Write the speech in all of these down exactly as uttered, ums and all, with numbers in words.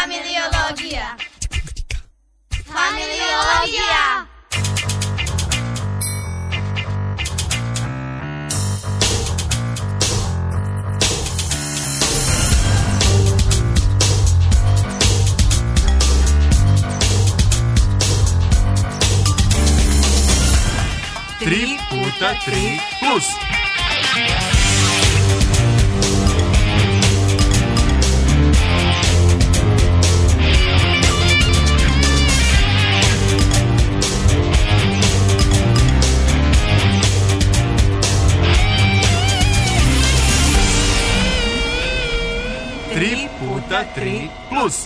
Familiologija. Familiologija. Tri puta tri plus. Tri puta tri plus.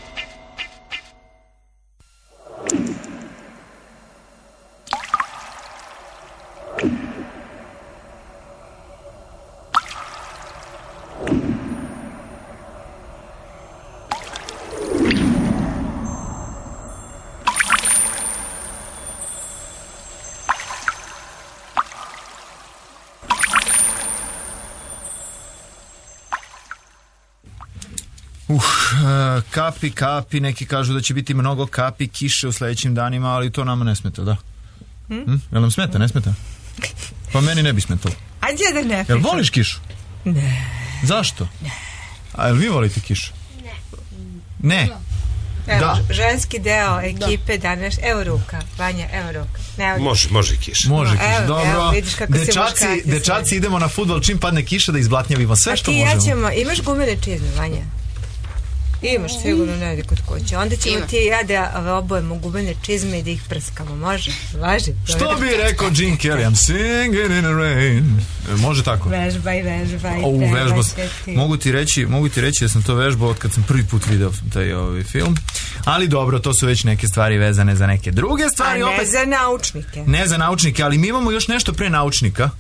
Uh, kapi, kapi, neki kažu da će biti mnogo kapi, kiše u sledećim danima, ali to nama ne smeta, da? Hmm? Hm? Jel nam smeta, ne smeta? Pa meni ne bi smetalo. Ajde da ne pričam. Jel voliš kišu? Ne. Zašto? Ne. A jel vi volite kišu? Ne. Ne? Evo, Da. ženski deo ekipe danas, evo ruka, Vanja, evo ruka. Ne, Može, može kiša. Može No, kiša, evo, dobro. evo, vidiš kako se dečaci, muškarci dečaci sve. idemo na fudbal, čim padne kiša da izblatnjavimo sve A što ti možemo. ja ćemo, imaš gumene čizme, Vanja? Imaš sigurno negdje kod kuće. Onda ćemo Ima. ti i ja da obojemo gumene čizme i da ih prskamo, može? Važi? Što bi rekao Gene Kelly? I'm singing in the rain. E, Može tako? Vežbaj, vežbaj, O, trebaj vežbo. se ti. Mogu ti reći, mogu ti reći da sam to vežbao od kad sam prvi put video taj ovaj film. Ali dobro, to su već neke stvari vezane za neke druge A stvari. ne opet, za naučnike. ne za naučnike, ali mi imamo još nešto pre naučnika.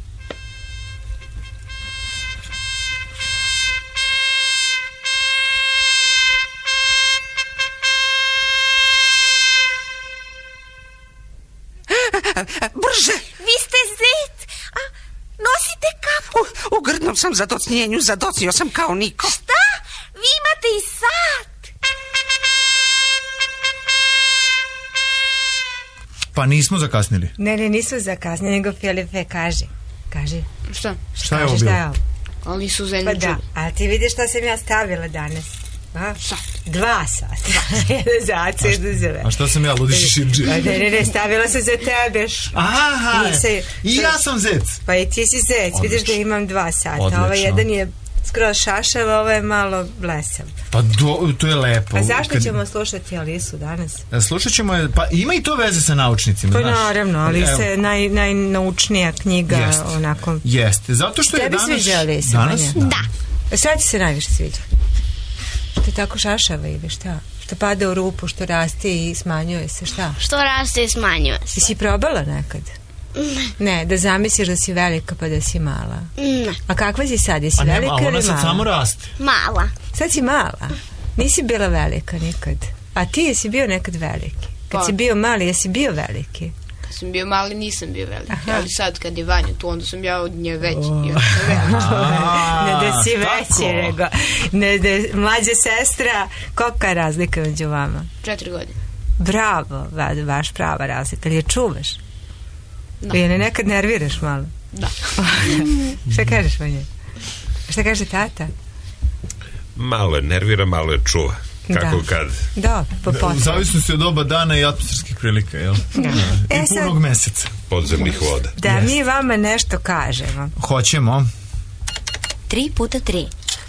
Brže! Vi ste zet. A, nosite kapu. U, u grdnom sam zadocnjenju, zadocio sam kao niko. Šta? Vi imate i sat. Pa nismo zakasnili. Ne, ne, nisu zakasnili, nego Filipe, kaži. Kaži. Šta? Šta je ovo Kaži, bilo? šta je ovo? Ali su Pa zemlje da, a ti vidiš šta sam ja stavila danas? A? Šta? Dva sata. Jedan za Acu, jedan za A šta sam ja, ludiš širđi? Pa ne, ne, ne, stavila sam za tebe. Aha, I se- i ja sam zec. Pa i ti si zec, vidiš da imam dva sata. Odlično. Ovaj jedan je skroz šašav, ovo je malo blesav. Pa do, to je lepo. A zašto Kad- ćemo slušati Alisu danas? Slušat ćemo je, pa ima i to veze sa naučnicima, Pa znaš. naravno, ali Evo, se naj, najnaučnija knjiga Jeste. onako... Jeste, zato što je Tebi danas... sviđa Alisa, Danas? Vanja? Da. A šta ti se najviše sviđa? Što je tako šašava ili šta? Što pada u rupu, što raste i smanjuje se, šta? Što raste i smanjuje se. Jesi probala nekad? Ne, da zamisliš da si velika pa da si mala. Ne. A kakva si sad? Jesi Pa nema, velika a ona ili sad mala? samo raste. Mala. Sad si mala. Nisi bila velika nikad. A ti jesi bio nekad veliki. Kad Pa. si bio mali, jesi bio veliki. Kad sam bio mali nisam bio veliki, Aha. ali sad kad je Vanja tu, onda sam ja od nje veći. Još sam veći. Ne da si tako. veći, nego ne da mlađa sestra. Kolika je razlika među vama? Četiri godine. Bravo, va- baš prava razlika. Ali je čuvaš? Da. Ili nekad nerviraš malo? Da. Šta kažeš, Vanja? Šta kaže tata? Malo je nervira, malo je čuva. Kako Da. kad. Da, po potrebu. Zavisno se od doba dana i atmosferskih prilika, jel? Da. I E sad, punog meseca. Podzemnih voda. da mi vama nešto kažemo. Hoćemo. Tri puta tri.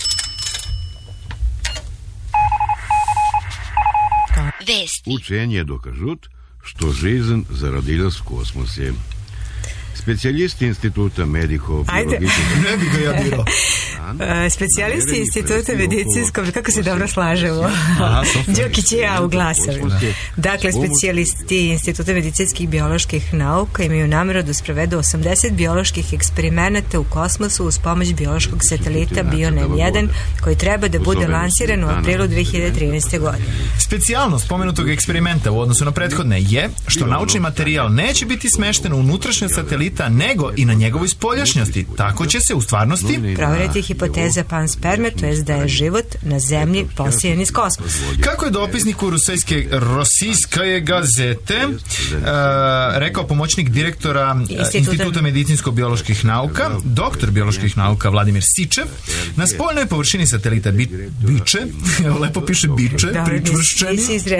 Vesti. Учения докажут, что жизнь зародилась в космосе. Специалисты Института Ajde. медико-биологических Ne bi ga ja dirao. E, specijalisti instituta medicinskog, kako se dobro slažemo. Aha, super. Đokić i ja u glasovima. Dakle, specijalisti instituta medicinskih i bioloških nauka imaju namjeru da sprovedu osamdeset bioloških eksperimenata u kosmosu uz pomoć biološkog satelita Bionem jedan, koji treba da bude lansiran u aprilu dve hiljade trinaeste. godine. Specijalnost pomenutog eksperimenta u odnosu na prethodne je što naučni materijal neće biti smešten u unutrašnjost satelita, nego i na njegovoj spoljašnjosti. Tako će se u stvarnosti Provjeriti hipoteza pansperme, to jest da je život na zemlji posijen iz kosmosa. Kako je dopisniku rusijske Rosijske gazete uh, rekao pomoćnik direktora Instituta, Instituta medicinsko-bioloških nauka, doktor bioloških nauka Vladimir Sičev, na spoljnoj površini satelita bi, Biče, lepo piše Biče, da, pričvršćeni,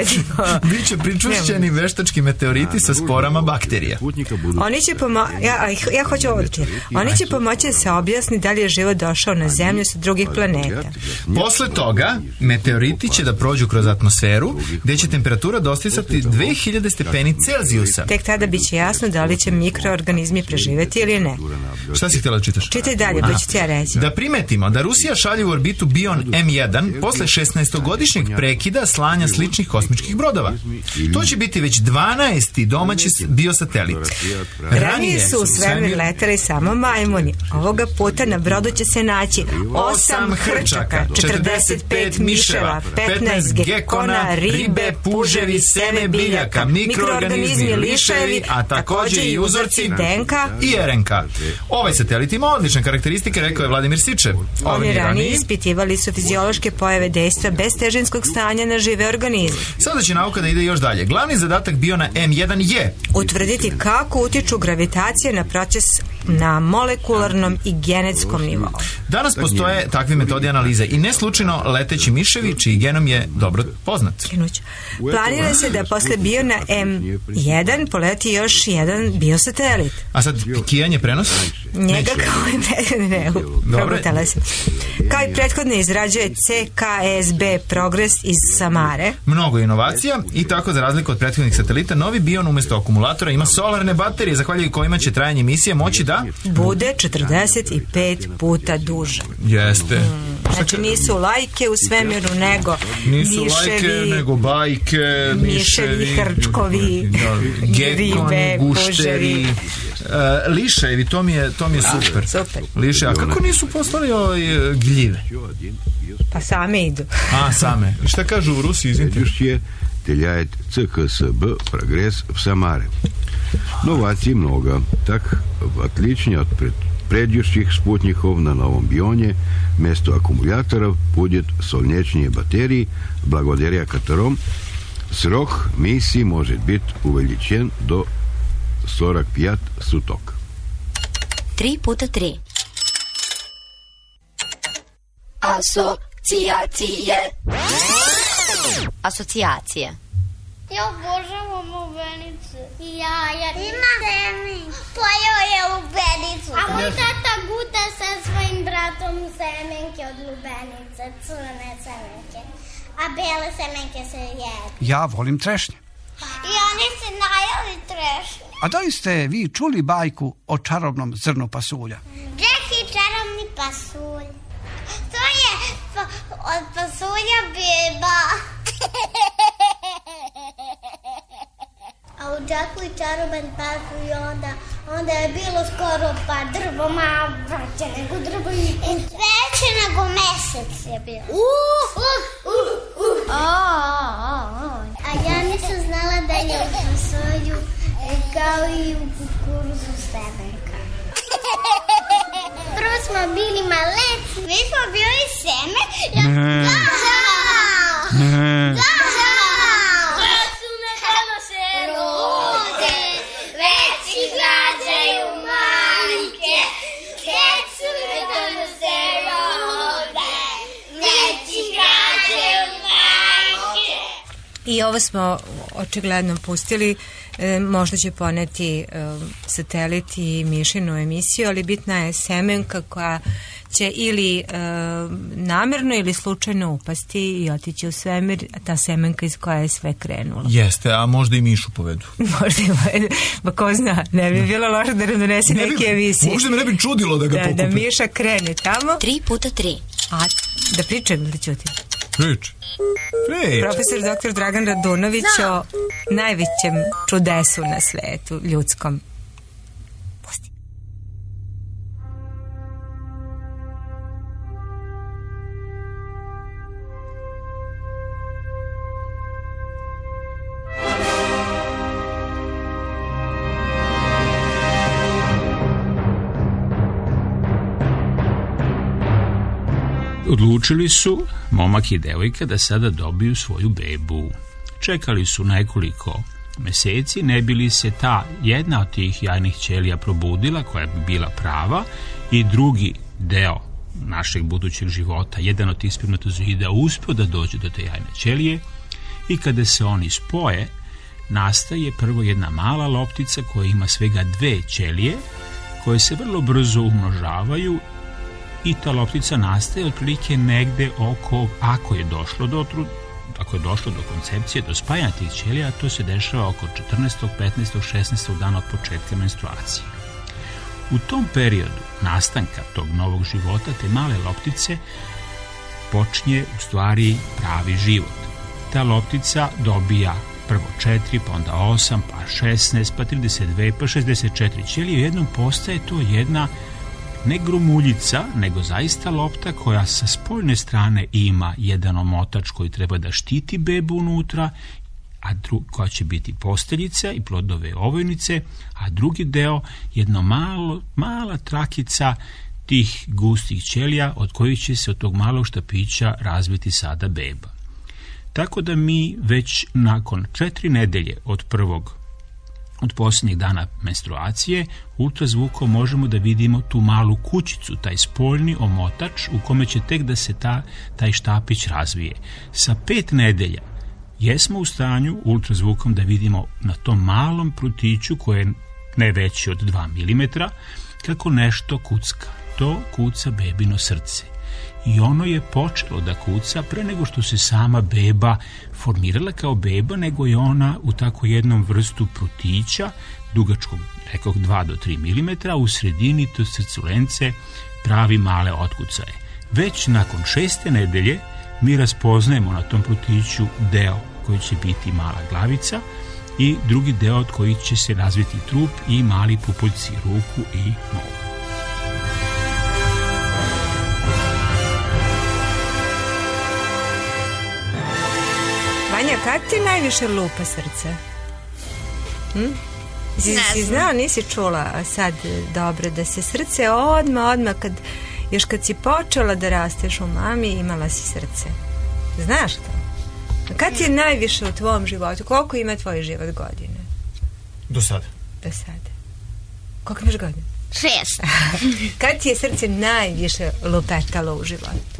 biće pričvršćeni veštački meteoriti sa sporama bakterija. Oni će pomo... ja, ja hoću ovo da Oni će pomoći da se objasni da li je život došao na zemlju sa drugih planeta. Posle toga, meteoriti će da prođu kroz atmosferu, gde će temperatura dostizati dve hiljade stepeni Celzijusa. Tek tada biće jasno da li će mikroorganizmi preživeti ili ne. Šta si htjela da čitaš? Čitaj dalje, pa ću ti ja reći. Da primetimo da Rusija šalje u orbitu Bion em jedan posle šesnaestogodišnjeg prekida slanja sličnih kosmičkih brodova. To će biti već dvanaesti domaći biosatelit. Ranije su u svemir leteli samo majmuni. Ovoga puta na brodu će se naći osam hrčaka, četrdeset pet miševa, petnaest gekona, ribe, puževi, seme biljaka, mikroorganizmi, liševi, a takođe i uzorci D N K i R N K. Ovaj satelit ima odlične karakteristike, rekao je Vladimir Sičev. Oni ranije ispitivali su fiziološke pojave dejstva bez težinskog stanja na žive organizme. Sada će nauka da ide još dalje. Glavni zadatak Biona em jedan je utvrditi kako utiču gravitacije na proces na molekularnom i genetskom nivou. Danas postoje takve metode analize i ne slučajno leteći miševi, čiji genom je dobro poznat. Planira se da posle Biona em jedan poleti još jedan biosatelit. A sad pikijanje prenos? Njega kao i ne, ne, probutala se. Kao i prethodne izrađuje C K S B Progres iz Samare. Mnogo inovacija i tako za razliku od prethodnih satelita, novi Bion umjesto akumulatora ima solarne baterije, zahvaljujući kojima će trajanje misije moći da bude četrdeset pet puta duže. Jeste. Mm. Znači nisu lajke u svemiru, nego nisu miševi, lajke, nego bajke, miševi, miševi hrčkovi, ribe, puževi. Uh, liševi, to mi je, to mi je super. Super. Liše, a kako nisu poslali ovaj gljive? Pa same idu. A, same. Šta kažu u Rusiji, izvinite? Следующее теляет Ц К С Б «Прогресс» в Самаре. Новаций много. Так, в отличие от пред, предыдущих спутников на новом Бионе, вместо аккумуляторов будет солнечные батареи, благодаря которым срок миссии может быть увеличен до сорок пять суток. Три puta tri. Asocijacije. Asocijacije. Ja obožavam lubenice. I ja, ja ima semen. Pojeo je lubenicu. A moj tata guta sa svojim bratom semenke od lubenice, crne semenke. A bele semenke se jedu. Ja volim trešnje. I oni se najeli trešnje. A da li ste vi čuli bajku o čarobnom zrnu pasulja? Jack i čarobni pasulj. To je pa, od pasulja beba. A u Jacku i čaroban pasulj onda, onda je bilo skoro pa drvo, ma vraće nego drvo i veće nego mesec je bilo. Uh, uh, uh, uh. A, a, a. A ja nisam znala da je u pasulju kao i u kukuruzu semenka. Prvo smo bili maleci, mi smo bili seme. Ja... Ne. Da! Ne. Da! Kad su me donose rode, već izrađaju majke. Kad su me donose rode, već izrađaju majke. I ovo smo očigledno pustili. E, možda će poneti e, satelit i mišinu emisiju, ali bitna je semenka koja će ili e, namerno ili slučajno upasti i otići u svemir, ta semenka iz koja je sve krenulo. Jeste, a možda i mišu povedu. Možda i povedu, pa ko zna, ne bi bilo loše da nam donese ne neke emisije. Možda me ne bi čudilo da ga da, pokupe. Da miša krene tamo. Tri puta tri. A, da pričam ili ćutim? Prič. Prič. Profesor doktor Dragan Radunović o najvećem čudesu na svetu, ljudskom. Pusti. Odlučili su, momak i devojka, da sada dobiju svoju bebu. Čekali su nekoliko meseci, ne bi li se ta jedna od tih jajnih ćelija probudila, koja bi bila prava, i drugi deo našeg budućeg života, jedan od tih spermatozoida, uspio da dođe do te jajne ćelije, i kada se oni spoje, nastaje prvo jedna mala loptica koja ima svega dve ćelije, koje se vrlo brzo umnožavaju, i ta loptica nastaje otprilike negde oko, ako je došlo do ako je došlo do koncepcije, do spajanja tih ćelija, to se dešava oko četrnaestog, petnaestog, šesnaestog dana od početka menstruacije. U tom periodu nastanka tog novog života, te male loptice, počinje u stvari pravi život. Ta loptica dobija prvo četiri, pa onda osam, pa šesnaest, pa trideset dve, pa šezdeset četiri ćelije. Jednom postaje to jedna ne gromuljica, nego zaista lopta koja sa spoljne strane ima jedan omotač koji treba da štiti bebu unutra, a dru, koja će biti posteljica i plodove ovojnice, a drugi deo jedno malo, mala trakica tih gustih ćelija od kojih će se od tog malog štapića razviti sada beba. Tako da mi već nakon četiri nedelje od prvog od posljednjeg dana menstruacije ultrazvukom možemo da vidimo tu malu kućicu, taj spoljni omotač u kome će tek da se ta, taj štapić razvije. Sa pet nedelja jesmo u stanju ultrazvukom da vidimo na tom malom prutiću, koje je ne veći od dva milimetra, kako nešto kucka. To kuca bebino srce. I ono je počelo da kuca pre nego što se sama beba formirala kao beba, nego je ona u tako jednom vrstu prutića, dugačkog, rekoh, dva do tri milimetra, u sredini to srculence pravi male otkucaje. Već nakon šeste nedelje mi raspoznajemo na tom prutiću deo koji će biti mala glavica i drugi deo od kojih će se razviti trup i mali pupoljci ruku i nogu. Vanja, kad ti najviše lupa srce? Hm? Si, si znao, nisi čula, a sad dobro, da se srce odmah, odmah, kad, još kad si počela da rasteš u mami, imala si srce. Znaš to? A kad ti je najviše u tvom životu? Koliko ima tvoj život godine? Do sada. Do sada. Koliko imaš godine? Šest. Kad ti je srce najviše lupetalo u životu?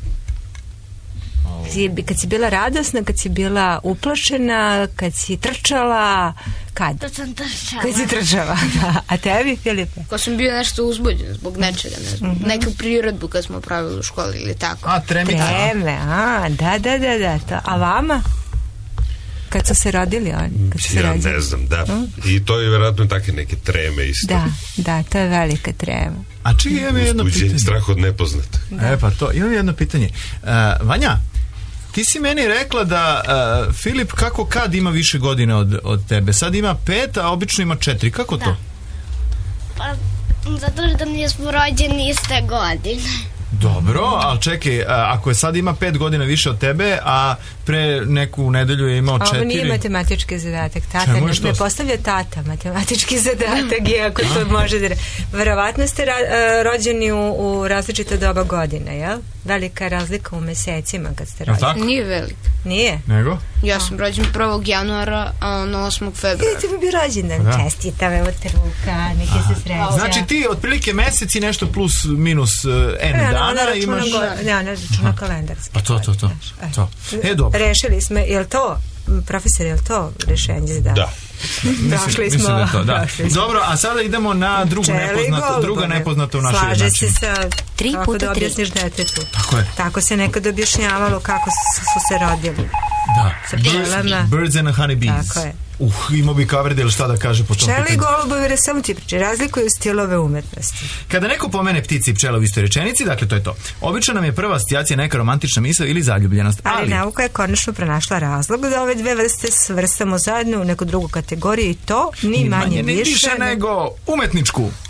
Kad si bila radosna, kad si bila uplašena, kad si trčala, kad? Kad sam trčala. Kad si trčala, da. A tebi, Filipe? Kad sam bio nešto uzbuđen zbog nečega, ne znam. Mm-hmm. Neku prirodbu kad smo pravili u školi ili tako. A, treme. Treme, a, da, da, da, da. To. A vama? Kad su se rodili oni? Kad su se ja rodili? ne znam, da. Mm? I to je vjerojatno take neke treme isto. Da, da, to je velika trema. A čekaj, imam jedno pitanje. Strah od nepoznata. E, pa to, imam jedno pitanje. Uh, Vanja, ti si meni rekla da uh, Filip kako kad ima više godina od, od tebe. Sad ima pet, a obično ima četiri. Kako da. to? Pa, zato što nismo rođeni iste godine. Dobro, ali čekaj, ako je sad ima pet godina više od tebe, a pre neku nedelju je imao četiri... Ovo nije matematički zadatak. Tata ne, ne postavlja tata matematički zadatak, iako to može da... Verovatno ste ra, rođeni u, u različita doba godina, jel? Velika razlika u mesecima kad ste rođeni. Nije velika. Nije? Nego? Ja sam rođen prvog januara, a on osmog februara. Ti bi bio rođendan. Da. Čestitam, evo truka, neke se sreća. Znači ti otprilike mesec i nešto plus minus uh, n ne, dana ona imaš... Go, ne, ona računa kalendarski. Pa to, to, to. to. E, dobro. Rešili smo, je li to, profesor, je li to rešenje za dan? Da. Došli mislim, smo. mislim da to, da. Smo. Dobro, a sada idemo na drugu nepoznatu, druga nepoznata u našoj Slaže jednačini. se sa tri kako puta da tri. objasniš detetu. Tako je. Tako se nekad objašnjavalo kako su, su se rodili. Da. Sa pčelama. Birds and honey bees. Tako je. Uh, imao bi Kaverdel šta da kaže po tom Pčele pitanju. i golubovi, samo ti priče, razlikuju stilove umetnosti. Kada neko pomene ptici i pčela u istoj rečenici, dakle to je to. Obično nam je prva asocijacija neka romantična misao ili zaljubljenost. Ali, ali nauka je konačno pronašla razlog da ove dve vrste svrstamo zajedno u neku drugu kategoriju i to ni, ni manje, manje ni više, više nego umetničku.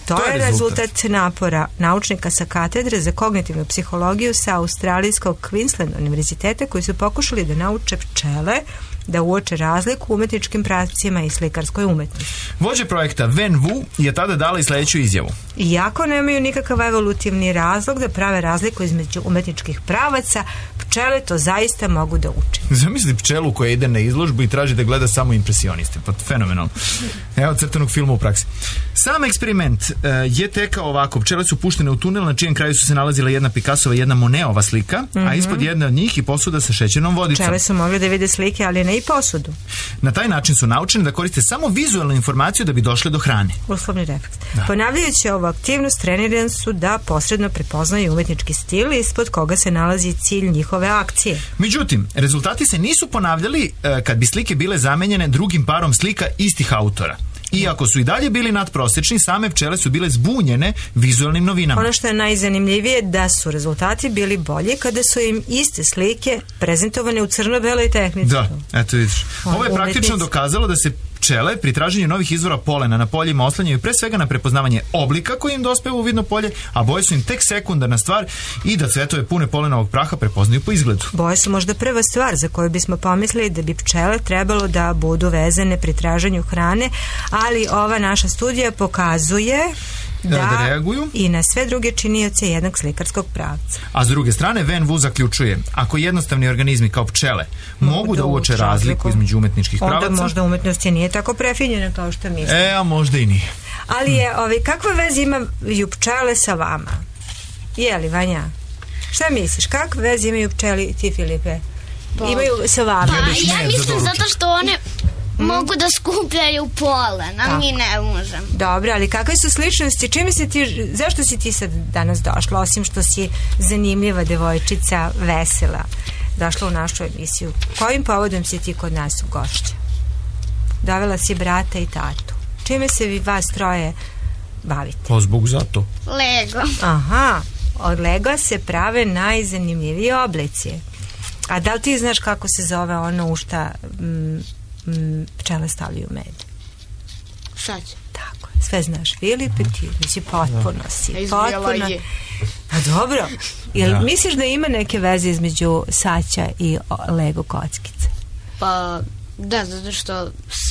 To, to je, je rezultat. rezultat napora naučnika sa katedre za kognitivnu psihologiju sa australijskog Queensland univerziteta koji su pokušali da nauče pčele da uoče razliku u umetničkim pravcima i slikarskoj umetnosti. Vođa projekta Wen Wu je tada dala i sledeću izjavu. Iako nemaju nikakav evolutivni razlog da prave razliku između umetničkih pravaca, pčele to zaista mogu da uče. Zamisli pčelu koja ide na izložbu i traži da gleda samo impresioniste. Pa fenomenalno. Evo crtanog filma u praksi. Sam eksperiment uh, je tekao ovako. Pčele su puštene u tunel na čijem kraju su se nalazila jedna Picassova i jedna Monetova slika, mm-hmm. a ispod jedne od njih i posuda sa šećernom vodicom. Pčele su mogli da vide slike, ali ne i posudu. Na taj način su naučeni da koriste samo vizualnu informaciju da bi došle do hrane. Uslovni refleks. Da. Ponavljajući ovu aktivnost, trenirani su da posredno prepoznaju umetnički stil ispod koga se nalazi cilj njihove akcije. Međutim, rezultati se nisu ponavljali e, kad bi slike bile zamenjene drugim parom slika istih autora. Iako su i dalje bili nadprosečni, same pčele su bile zbunjene vizualnim novinama. Ono što je najzanimljivije da su rezultati bili bolji kada su im iste slike prezentovane u crno-beloj tehnici. Da, eto vidiš. Ovo je praktično dokazalo da se pčele pri traženju novih izvora polena na poljima oslanjaju pre svega na prepoznavanje oblika koji im dospeva u vidno polje, a boje su im tek sekundarna stvar i da cvetove pune polenovog praha prepoznaju po izgledu. Boje su možda prva stvar za koju bismo pomislili da bi pčele trebalo da budu vezane pri traženju hrane, ali ova naša studija pokazuje da, da reaguju i na sve druge činioce jednog slikarskog pravca. A s druge strane, Wen Wu zaključuje, ako jednostavni organizmi kao pčele mogu, mogu da uoče razliku između umetničkih onda pravaca, onda možda umetnost je nije tako prefinjena kao što mislimo. E, a možda i nije. Ali je, ovi, kakve veze imaju pčele sa vama? Je li, Vanja? Šta misliš? Kakve veze imaju pčeli ti, Filipe? Pa, imaju sa vama? Pa, ja mislim zato što one mogu da skupljaju polen, a mi ne možemo. Dobro, ali kakve su sličnosti? Čime si ti, zašto si ti sad danas došla, osim što si zanimljiva devojčica, vesela, došla u našu emisiju? Kojim povodom si ti kod nas u gošće? Dovela si brata i tatu. Čime se vi vas troje bavite? Pa zbog zato. Lego. Aha, od Lega se prave najzanimljivije oblici. A da li ti znaš kako se zove ono u šta m, m, pčele stavljaju med? Sad će. Tako, sve znaš. Filipe, ti znači potpuno si. Potpuno. A dobro, jel da. Misliš da ima neke veze između saća i Lego kockice? Pa, da, zato što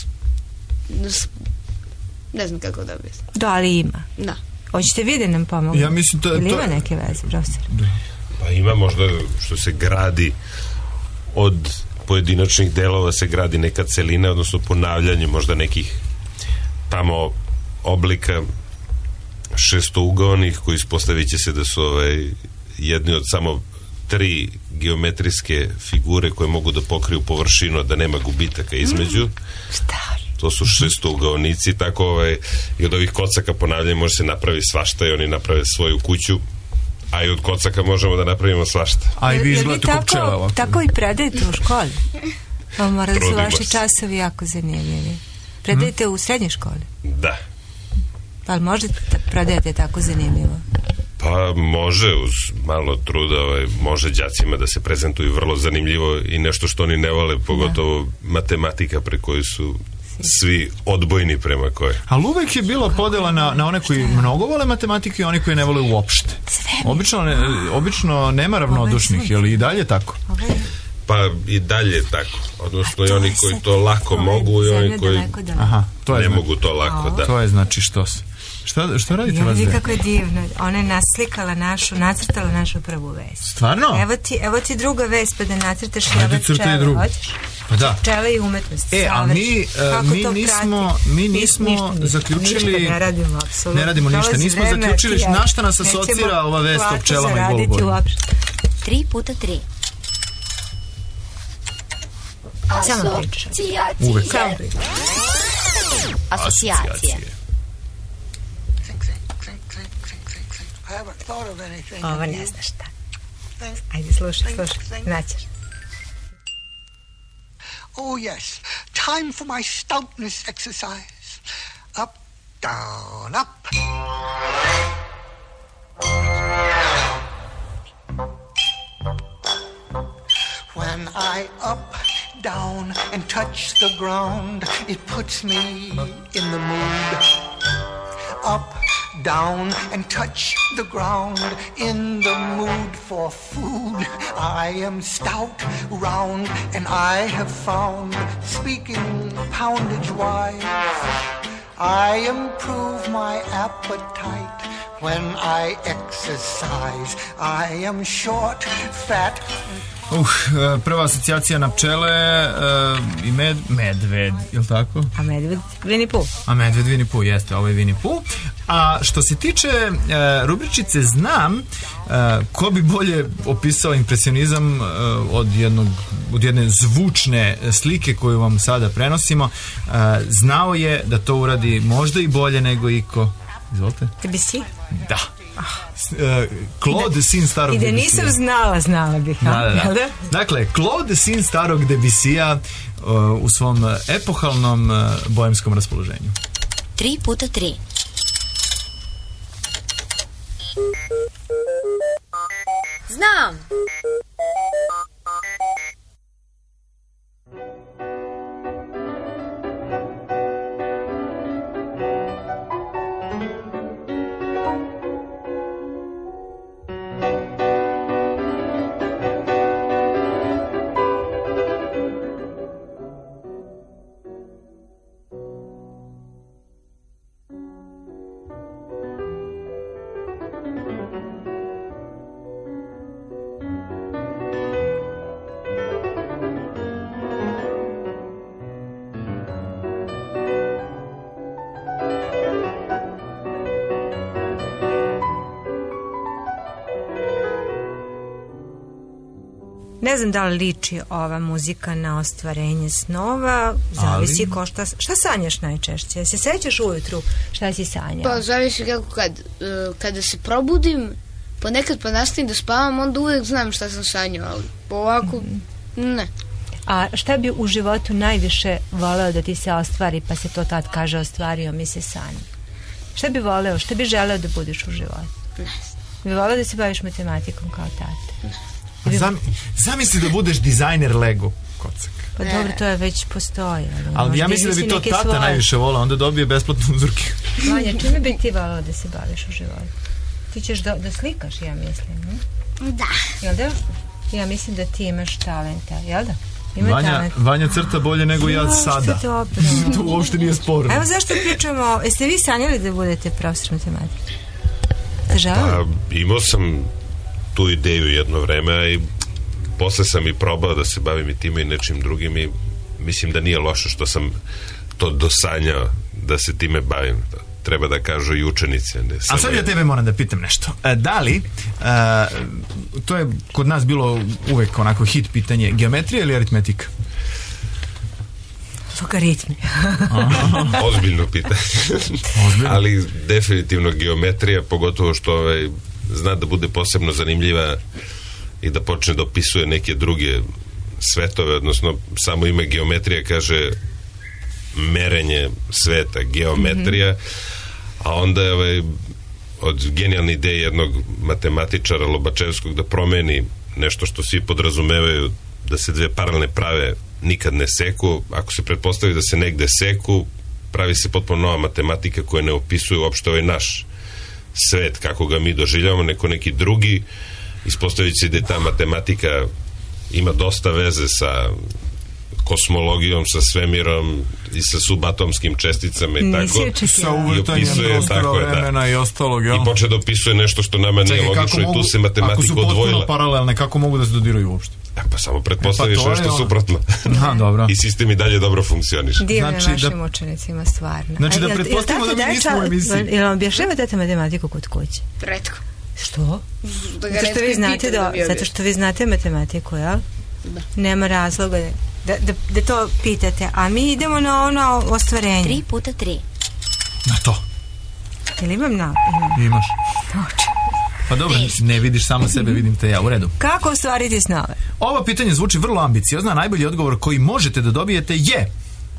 ne znam kako da objasnim. Da, ali ima. Da. Hoćete vi da nam pomogu? Ja mislim to... Ili to... ima neke veze, profesor? Da. Pa ima možda što se gradi od pojedinačnih delova se gradi neka celina, odnosno ponavljanje možda nekih tamo oblika šestougaonih koji ispostavit će se da su ovaj, jedni od samo tri geometrijske figure koje mogu da pokriju površinu, da nema gubitaka između. Šta? To su šestougaonici, tako ovaj, i od ovih kocaka ponavljanja može se napravi svašta i oni naprave svoju kuću, a i od kocaka možemo da napravimo svašta. A i vi izgledate kao pčela ovako. Tako i predajete u školi? Pa mora da su vaši časovi jako zanimljivi. Predajete hmm? u srednjoj školi? Da. Pa možete predajete tako zanimljivo? Pa može, uz malo truda ovaj, može đacima da se prezentuju vrlo zanimljivo i nešto što oni ne vole, pogotovo da. matematika pre koje su svi odbojni prema koje. Ali uvek je bila podela na, na one koji mnogo vole matematiku i one koji ne vole uopšte. Obično, ne, obično nema ravnodušnih, je li i dalje tako? Pa i dalje tako. Odnosno i oni koji to lako mogu i oni koji Aha, to je ne mogu to lako. Da. To je znači što se. Šta, šta radite vas? Vidi kako je divno. Ona je naslikala našu, nacrtala našu prvu vest. Stvarno? Evo ti, evo ti druga vest, pa da nacrtaš i ove pčele. Hoćeš? Pa da. Pčele i umetnost. E, a mi, uh, mi nismo, mi nismo ništa, ništa, zaključili... Ništa ne radimo, apsolutno. Ne radimo ništa. Nismo zaključili ja, na šta nas asocira ova vest o pčelama i golubovima. Tri puta tri. Samo pričaš. Uvek. Samo pričaš. Asocijacije. Ovo ne znaš šta. Ajde, slušaj, slušaj. Znaćeš. Oh yes, time for my stoutness exercise. Up, down, up. When I up, down and touch the ground, it puts me in the mood. Up, down and touch the ground. In the mood for food, I am stout, round, and I have found, speaking poundage-wise, I improve my appetite when I exercise. I am short, fat. Uh, prva asocijacija na pčele uh, i med, medved, je li tako? A medved Winnie Pooh. A medved Winnie Pooh, jeste, ovo je Winnie Pooh. A što se tiče uh, rubričice Znam, uh, ko bi bolje opisao impresionizam uh, od, jednog, od jedne zvučne slike koju vam sada prenosimo, uh, znao je da to uradi možda i bolje nego iko. Izvolite. Debussy? Da. Claude, sin starog Debussija. I da nisam znala, znala bih. Da, da, da. Dakle, Claude, sin starog Debussija uh, u svom epohalnom uh, bojemskom raspoloženju. Tri puta tri. Znam. Ne znam da li liči ova muzika na ostvarenje snova, zavisi Ali... ko šta, šta sanjaš najčešće? Se sećaš ujutru šta si sanjao? Pa zavisi kako kad, kada se probudim, ponekad pa nastavim da spavam, onda uvijek znam šta sam sanjao, ali ovako mm-hmm. ne. A šta bi u životu najviše voleo da ti se ostvari, pa se to tad kaže ostvario mi se san? Šta bi voleo, šta bi želeo da budeš u životu? Ne znam. Bi voleo da se baviš matematikom kao tata? Ne. Zam, zamisli da budeš dizajner Lego kocaka. Pa ne. Dobro, to je već postoji. Ali, ali ja mislim da bi to tata svoje... najviše volao, onda dobije besplatne uzorke. Vanja, čime bi ti volao da se baviš u životu? Ti ćeš da, da slikaš, ja mislim. Ne? Da. Jel da? Ja mislim da ti imaš talenta, jel da? Ima Vanja, talent. Vanja crta bolje nego ja sada. To, to uopšte nije sporno. Evo zašto pričamo, jeste vi sanjali da budete profesor matematike? Pa, imao sam tu ideju jedno vreme i posle sam i probao da se bavim i time i nečim drugim i mislim da nije loše što sam to dosanjao da se time bavim. Treba da kažu i učenice. Ne, a sad ja tebe moram da pitam nešto. Da li, a, to je kod nas bilo uvek onako hit pitanje, geometrija ili aritmetika? Logaritmi. Ozbiljno pitanje. Ozbiljno. Ali definitivno geometrija, pogotovo što ovaj, zna da bude posebno zanimljiva i da počne da opisuje neke druge svetove, odnosno samo ime geometrija kaže merenje sveta, geometrija, mm-hmm. a onda je ovaj, od genijalne ideje jednog matematičara Lobačevskog da promeni nešto što svi podrazumevaju da se dve paralelne prave nikad ne seku, ako se pretpostavi da se negde seku, pravi se potpuno nova matematika koja ne opisuje uopšte ovaj naš svet kako ga mi doživljavamo, neko neki drugi. Ispostavit se da je ta matematika ima dosta veze sa kosmologijom, sa svemirom i sa subatomskim česticama i tako. Sa uvrtanjem prostora, vremena i ostalog, jel? I počne da opisuje nešto što nama nije Čekaj, logično mogu, i tu se matematika odvojila. Ako su potpuno paralelne, kako mogu da se dodiraju uopšte? E, pa samo pretpostaviš e, pa nešto suprotno. Ha, dobro. I sistem i dalje dobro funkcioniše. Divno znači, našim da, učenicima, stvarno. Znači da pretpostavimo da mi nismo u emisiji. Jel vam objašnjavate te matematiku kod kuće? Retko. Što? Da zato, što vi znate da, da zato što vi znate matematiku, jel? Da. Nema razloga da, da, da to pitate. A mi idemo na ono ostvarenje. Tri puta tri. Na to. Jel imam na? Imam. Imaš. Pa dobro, ne vidiš samo sebe, vidim te ja. U redu. Kako ostvariti snove? Ovo pitanje zvuči vrlo ambiciozno, a najbolji odgovor koji možete da dobijete je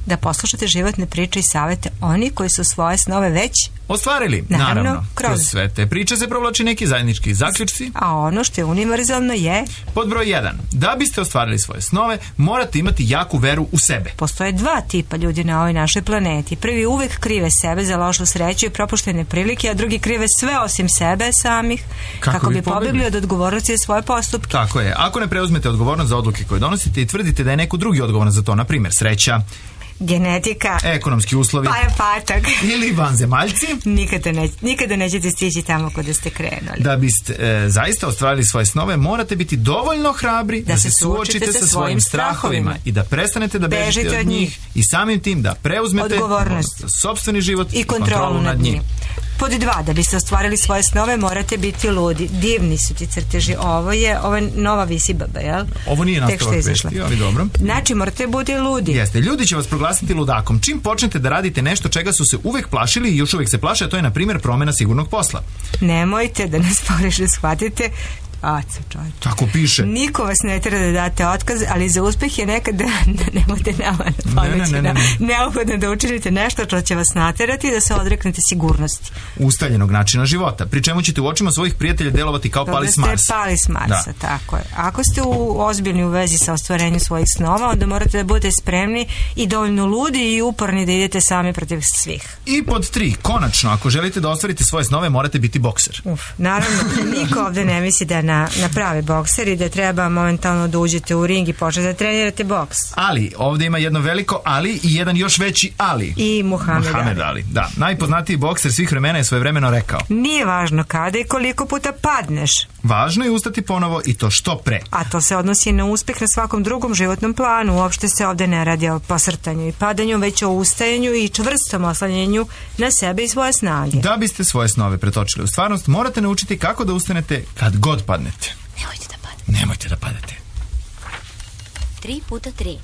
da poslušate životne priče i savete oni koji su svoje snove već ostvarili. Naravno, Naravno kroz. kroz sve te priče se provlači neki zajednički zaključci. A ono što je univerzalno je... Pod broj jedan. Da biste ostvarili svoje snove, morate imati jaku veru u sebe. Postoje dva tipa ljudi na ovoj našoj planeti. Prvi uvek krive sebe za lošu sreću i propuštene prilike, a drugi krive sve osim sebe samih kako, kako bi pobegli od odgovornosti za svoje postupke. Tako je. Ako ne preuzmete odgovornost za odluke koje donosite i tvrdite da je neko drugi odgovoran za to, na primjer sreća, genetika, ekonomski uslovi, pa je patak ili vanzemaljci, nikada, ne, nikada nećete stići tamo kod da ste krenuli. Da biste e, zaista ostvarili svoje snove, morate biti dovoljno hrabri da, da se suočite sa, sa svojim strahovima i da prestanete da bežite, bežite od, od njih i samim tim da preuzmete odgovornost, sopstveni život i kontrolu, kontrolu nad njim. Pod dva, da biste ostvarili svoje snove, morate biti ludi. Divni su ti crteži. Ovo je, ovo je nova Visibaba, jel? Ovo nije nastavak vesti, ali dobro. Znači, morate biti ludi. Jeste, ljudi će vas proglasiti ludakom. Čim počnete da radite nešto čega su se uvek plašili i još uvek se plaše, a to je, na primjer, promjena sigurnog posla. Nemojte da nas pogrešno shvatite. Aca, čovječ. Tako piše. Niko vas ne treba da date otkaz, ali za uspeh je nekada nemojte nama pomoći. Ne, ne, ne, ne. Neophodno da učinite nešto što će vas naterati da se odreknete sigurnosti. Ustaljenog načina života, pri čemu ćete u očima svojih prijatelja delovati kao pali s Marsa. Da ste pali s Marsa, da. Tako je. Ako ste u ozbiljni u vezi sa ostvarenjem svojih snova, onda morate da budete spremni i dovoljno ludi i uporni da idete sami protiv svih. I pod tri, konačno, ako želite da ostvarite svoje snove, morate biti bokser. Uf, naravno, niko ovde ne misli da na, na pravi bokser i da treba momentalno da uđete u ring i počnete da trenirate boks. Ali, ovdje ima jedno veliko ali i jedan još veći ali. I Muhammed, Muhammed Ali. Ali. Da, najpoznatiji bokser svih vremena je svojevremeno rekao: nije važno kada i koliko puta padneš. Važno je ustati ponovo i to što pre. A to se odnosi na uspeh na svakom drugom životnom planu. Uopšte se ovdje ne radi o posrtanju i padanju, već o ustajanju i čvrstom oslanjenju na sebe i svoje snage. Da biste svoje snove pretočili u stvarnost, morate naučiti kako da ustanete kad god padnete. Nemojte da padate. Nemojte da padate. Tri puta tri.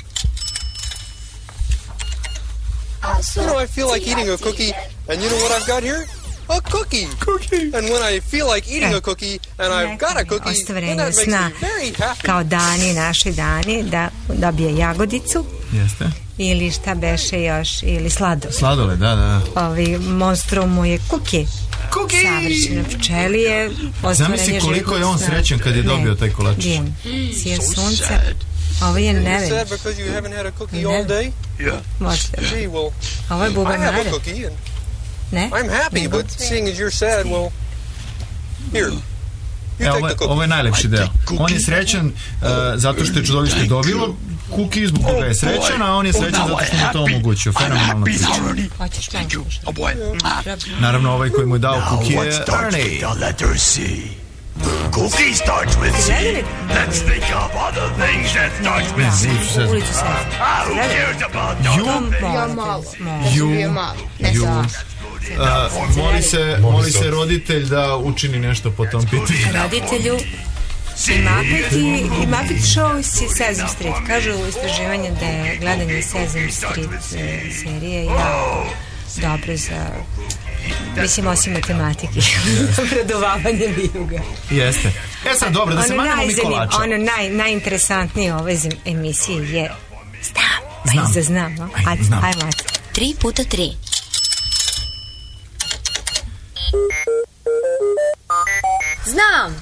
You know, I feel like eating a cookie, and you know what I've got here? A cookie. Cookie. And when I feel like eating a cookie, and I've got a cookie, then that makes me very happy. Kao dani, naši dani, da dobije jagodicu. Jeste. Ili šta beše još, ili sladole. Sladole, da, da. Ovi monstrum mu je kuki. Kuki! Savršeno pčelije. Zamisli koliko je on srećan kad je dobio taj kolačić. Dijem. Sije sunce. Ovo je neven. Sad because you haven't had a cookie all day? Yeah. Možda. Gee, well, ovo je buban I have nare. a cookie and ne? I'm happy, but seeing as you're sad, well, here. E, ovo, je, ovo je najlepši deo. On je srećan uh, zato što je čudovište dobilo kuki, zbog koga je srećan, a on je srećan zato što mu to omogućio. Fenomenalno priča. Naravno, ovaj koji mu je dao kuki je Ernie. Cookie starts with C. Let's think of other things that starts with C. Ah, who cares about the Ja malo. Ju. Ja malo. Ne Ju. Uh, moli se, moli se roditelj da učini nešto po tom pitanju. Roditelju i Muppet i, i Muppet Show i Sesame Street. Kažu u istraživanju da je gledanje Sesame Street serije jako dobro za, mislim, osim matematike, obradovavanje vijuga. Jeste. E sad, dobro, da se manemo mi kolača. Ono naj, najinteresantnije u ovoj emisiji je znam. Znam. Ajde, znam. No? Ajde, Ajde, znam. ajde, ajde. Tri puta tri. Znam.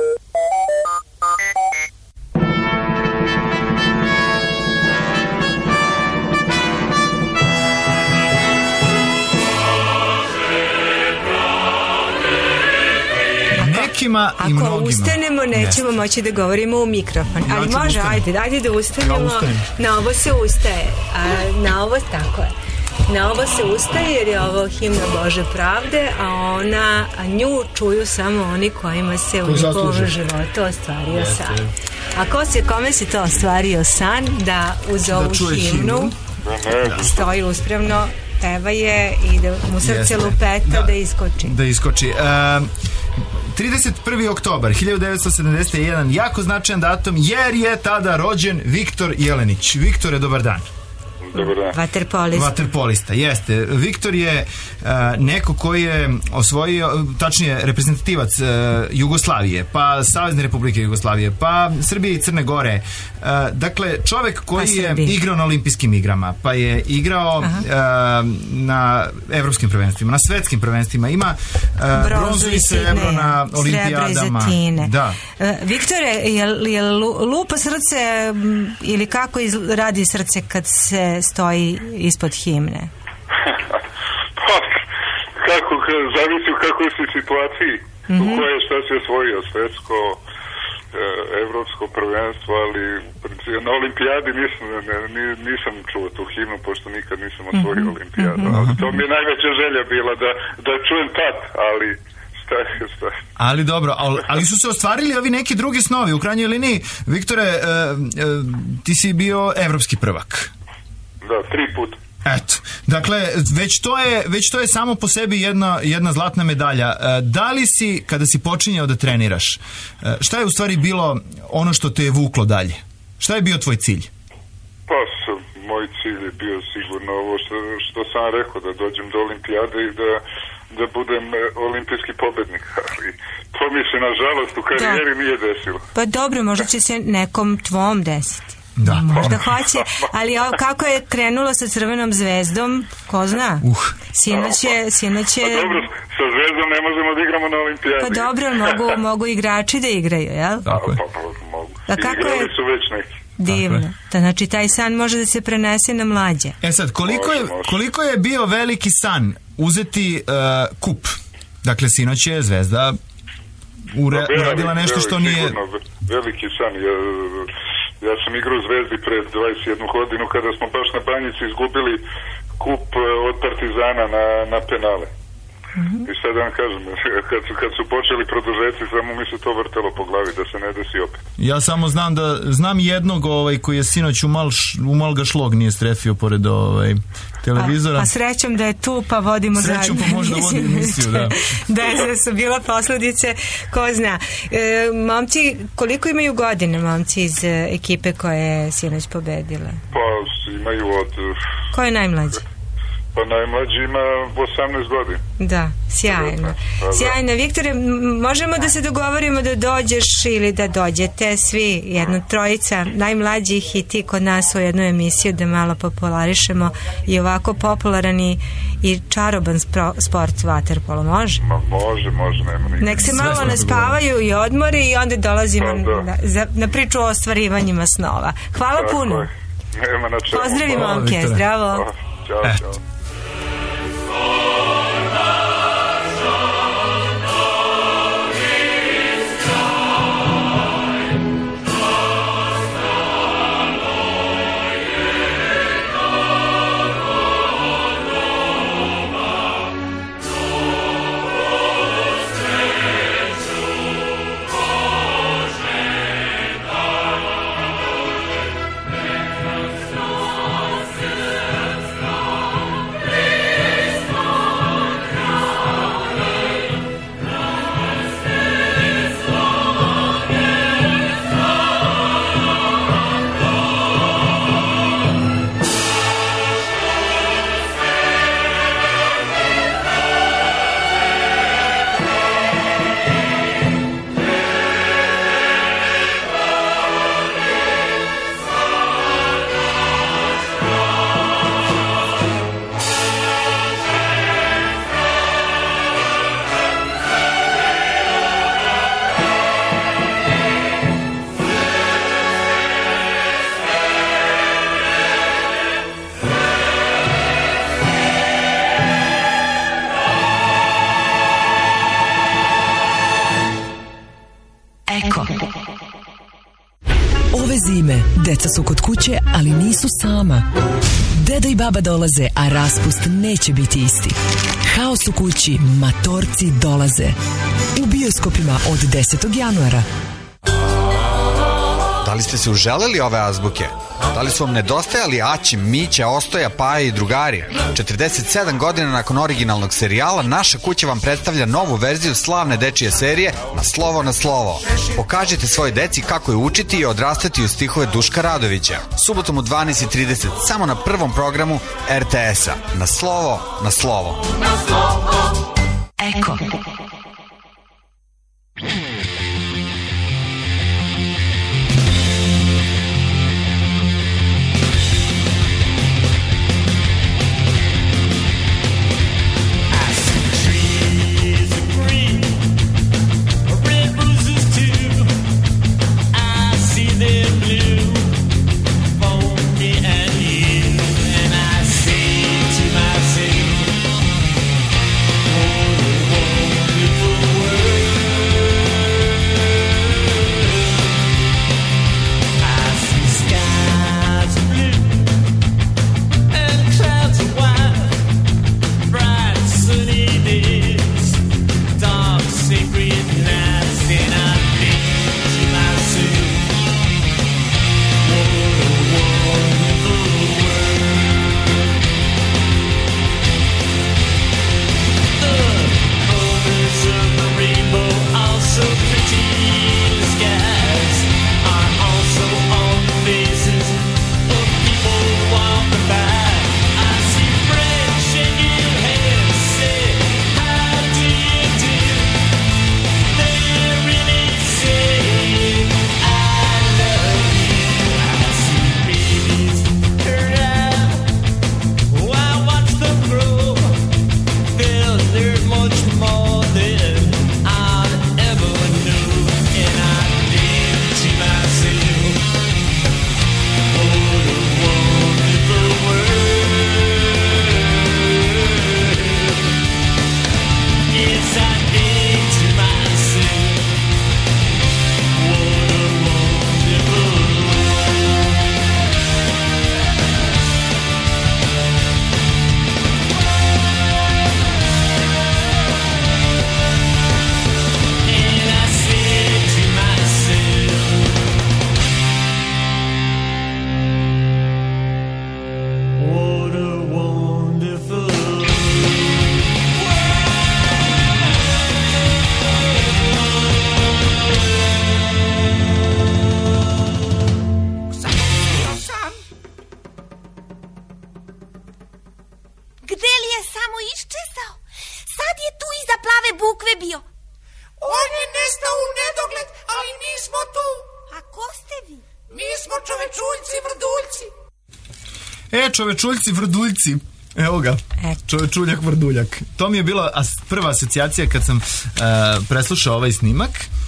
Nekima i mnogima. Ako ustanemo, nećemo Jeste. moći da govorimo u mikrofon. Ali Ja može, ajde, ajde da ustanemo. Na ovo se ustaje. A na ovo, tako je. Na ovo se ustaje jer je ovo himna Bože pravde, a ona, a nju čuju samo oni kojima se u njihovom životu ostvario san. A ko se, kome se to ostvario san, da uz ovu da himnu da. stoji uspravno, peva je i da mu srce Jeste. lupeta da, da iskoči. Da iskoči. Um, trideset prvi oktobar hiljadu devetsto sedamdeset jedan, jako značajan datum jer je tada rođen Viktor Jelenić. Viktore, dobar dan. Dobar dan. Vaterpolista. Vaterpolista, jeste. Viktor je uh, neko koji je osvojio, tačnije reprezentativac uh, Jugoslavije, pa Savezne Republike Jugoslavije, pa Srbije i Crne Gore. Uh, dakle, čovek koji je igrao na olimpijskim igrama, pa je igrao uh, na evropskim prvenstvima, na svetskim prvenstvima, ima uh, bronzu i srebro na olimpijadama. Da. Uh, Viktore, je, je lupa srce ili kako iz, radi srce kad se stoji ispod himne? Pa, kako, zavisi u kakvoj si situaciji, mm-hmm. u kojoj šta si osvojio, svetsko, evropsko prvenstvo, ali na olimpijadi nisam, ne, nisam čuo tu himnu, pošto nikad nisam osvojio mm-hmm. olimpijadu. Ali to mi je najveća želja bila da, da čujem tad, ali šta je, šta je. Ali dobro, ali, ali su se ostvarili ovi neki drugi snovi. U krajnjoj liniji, Viktore, e, e, ti si bio evropski prvak. Da, tri puta. Eto, dakle, već to je, već to je samo po sebi jedna, jedna zlatna medalja. Da li si, kada si počinjao da treniraš, šta je u stvari bilo ono što te je vuklo dalje? Šta je bio tvoj cilj? Pa, moj cilj je bio sigurno ovo što, što sam rekao, da dođem do olimpijade i da, da budem olimpijski pobednik, ali to mi se nažalost u karijeri da. nije desilo. Pa dobro, možda će se nekom tvom desiti. Da. Možda hoće, ali kako je krenulo sa Crvenom zvezdom, ko zna? Uh. Sinoć je... Sinoć je... Pa dobro, sa zvezdom ne možemo da igramo na olimpijadi. Pa dobro, mogu, mogu igrači da igraju, jel? Tako je. Pa, pa, mogu. A kako igrali je... su već neki. Divno. Da, znači, taj san može da se prenese na mlađe. E sad, koliko, može, je, može. koliko je bio veliki san uzeti uh, kup? Dakle, sinoć je zvezda ure, velik, uradila nešto velik, što nije... Sigurno, veliki san. Ja, ja sam igrao u Zvezdi pred dvadeset jednu godinu kada smo baš na Banjici izgubili kup od Partizana na, na penale. Mm-hmm. I sad da vam kažem, kad su, kad su počeli produžeci, samo mi se to vrtelo po glavi da se ne desi opet. Ja samo znam da znam jednog ovaj, koji je sinoć u mal, u mal ga šlog nije strefio pored ovaj, televizora. A, a srećom da je tu, pa vodimo dalje. Srećom pa možda vodi emisiju, da. Da je su bila posledice, ko zna. E, momci, koliko imaju godine momci iz e, ekipe koje je sinoć pobedila? Pa imaju od... Ko je najmlađi? Pa najmlađi ima osamnaest godina. Da, sjajno. Sjajno. Viktore, možemo da se dogovorimo da dođeš ili da dođete svi, jedna trojica najmlađih i ti kod nas u jednu emisiju da malo popularišemo i ovako popularan i, i čaroban spro, sport vaterpolo, može? Ma može, može, nema nikada. Nek se malo naspavaju i odmori i onda dolazimo pa, na, na, na priču o ostvarivanjima snova. Hvala tako puno. Je. Nema na čemu. Pozdravi momke, zdravo. Pa, ćao, ćao. Zime, deca su kod kuće, ali nisu sama. Deda i baba dolaze, a raspust neće biti isti. Haos u kući, matorci dolaze. U bioskopima od desetog januara. Da li li ste se uželeli ove azbuke? Da li su vam nedostajali Aći, Mića, Ostoja, Paja i drugari? četrdeset sedam godina nakon originalnog serijala, Naša kuća vam predstavlja novu verziju slavne dečije serije Na slovo na slovo. Pokažite svoje deci kako je učiti i odrastati uz stihove Duška Radovića. Subotom u dvanaest i trideset samo na prvom programu er te es-a. Na slovo na slovo. Eko. Čovečuljci, vrduljci. Evo ga, čovečuljak, vrduljak. To mi je bila as, prva asocijacija kad sam uh, preslušao ovaj snimak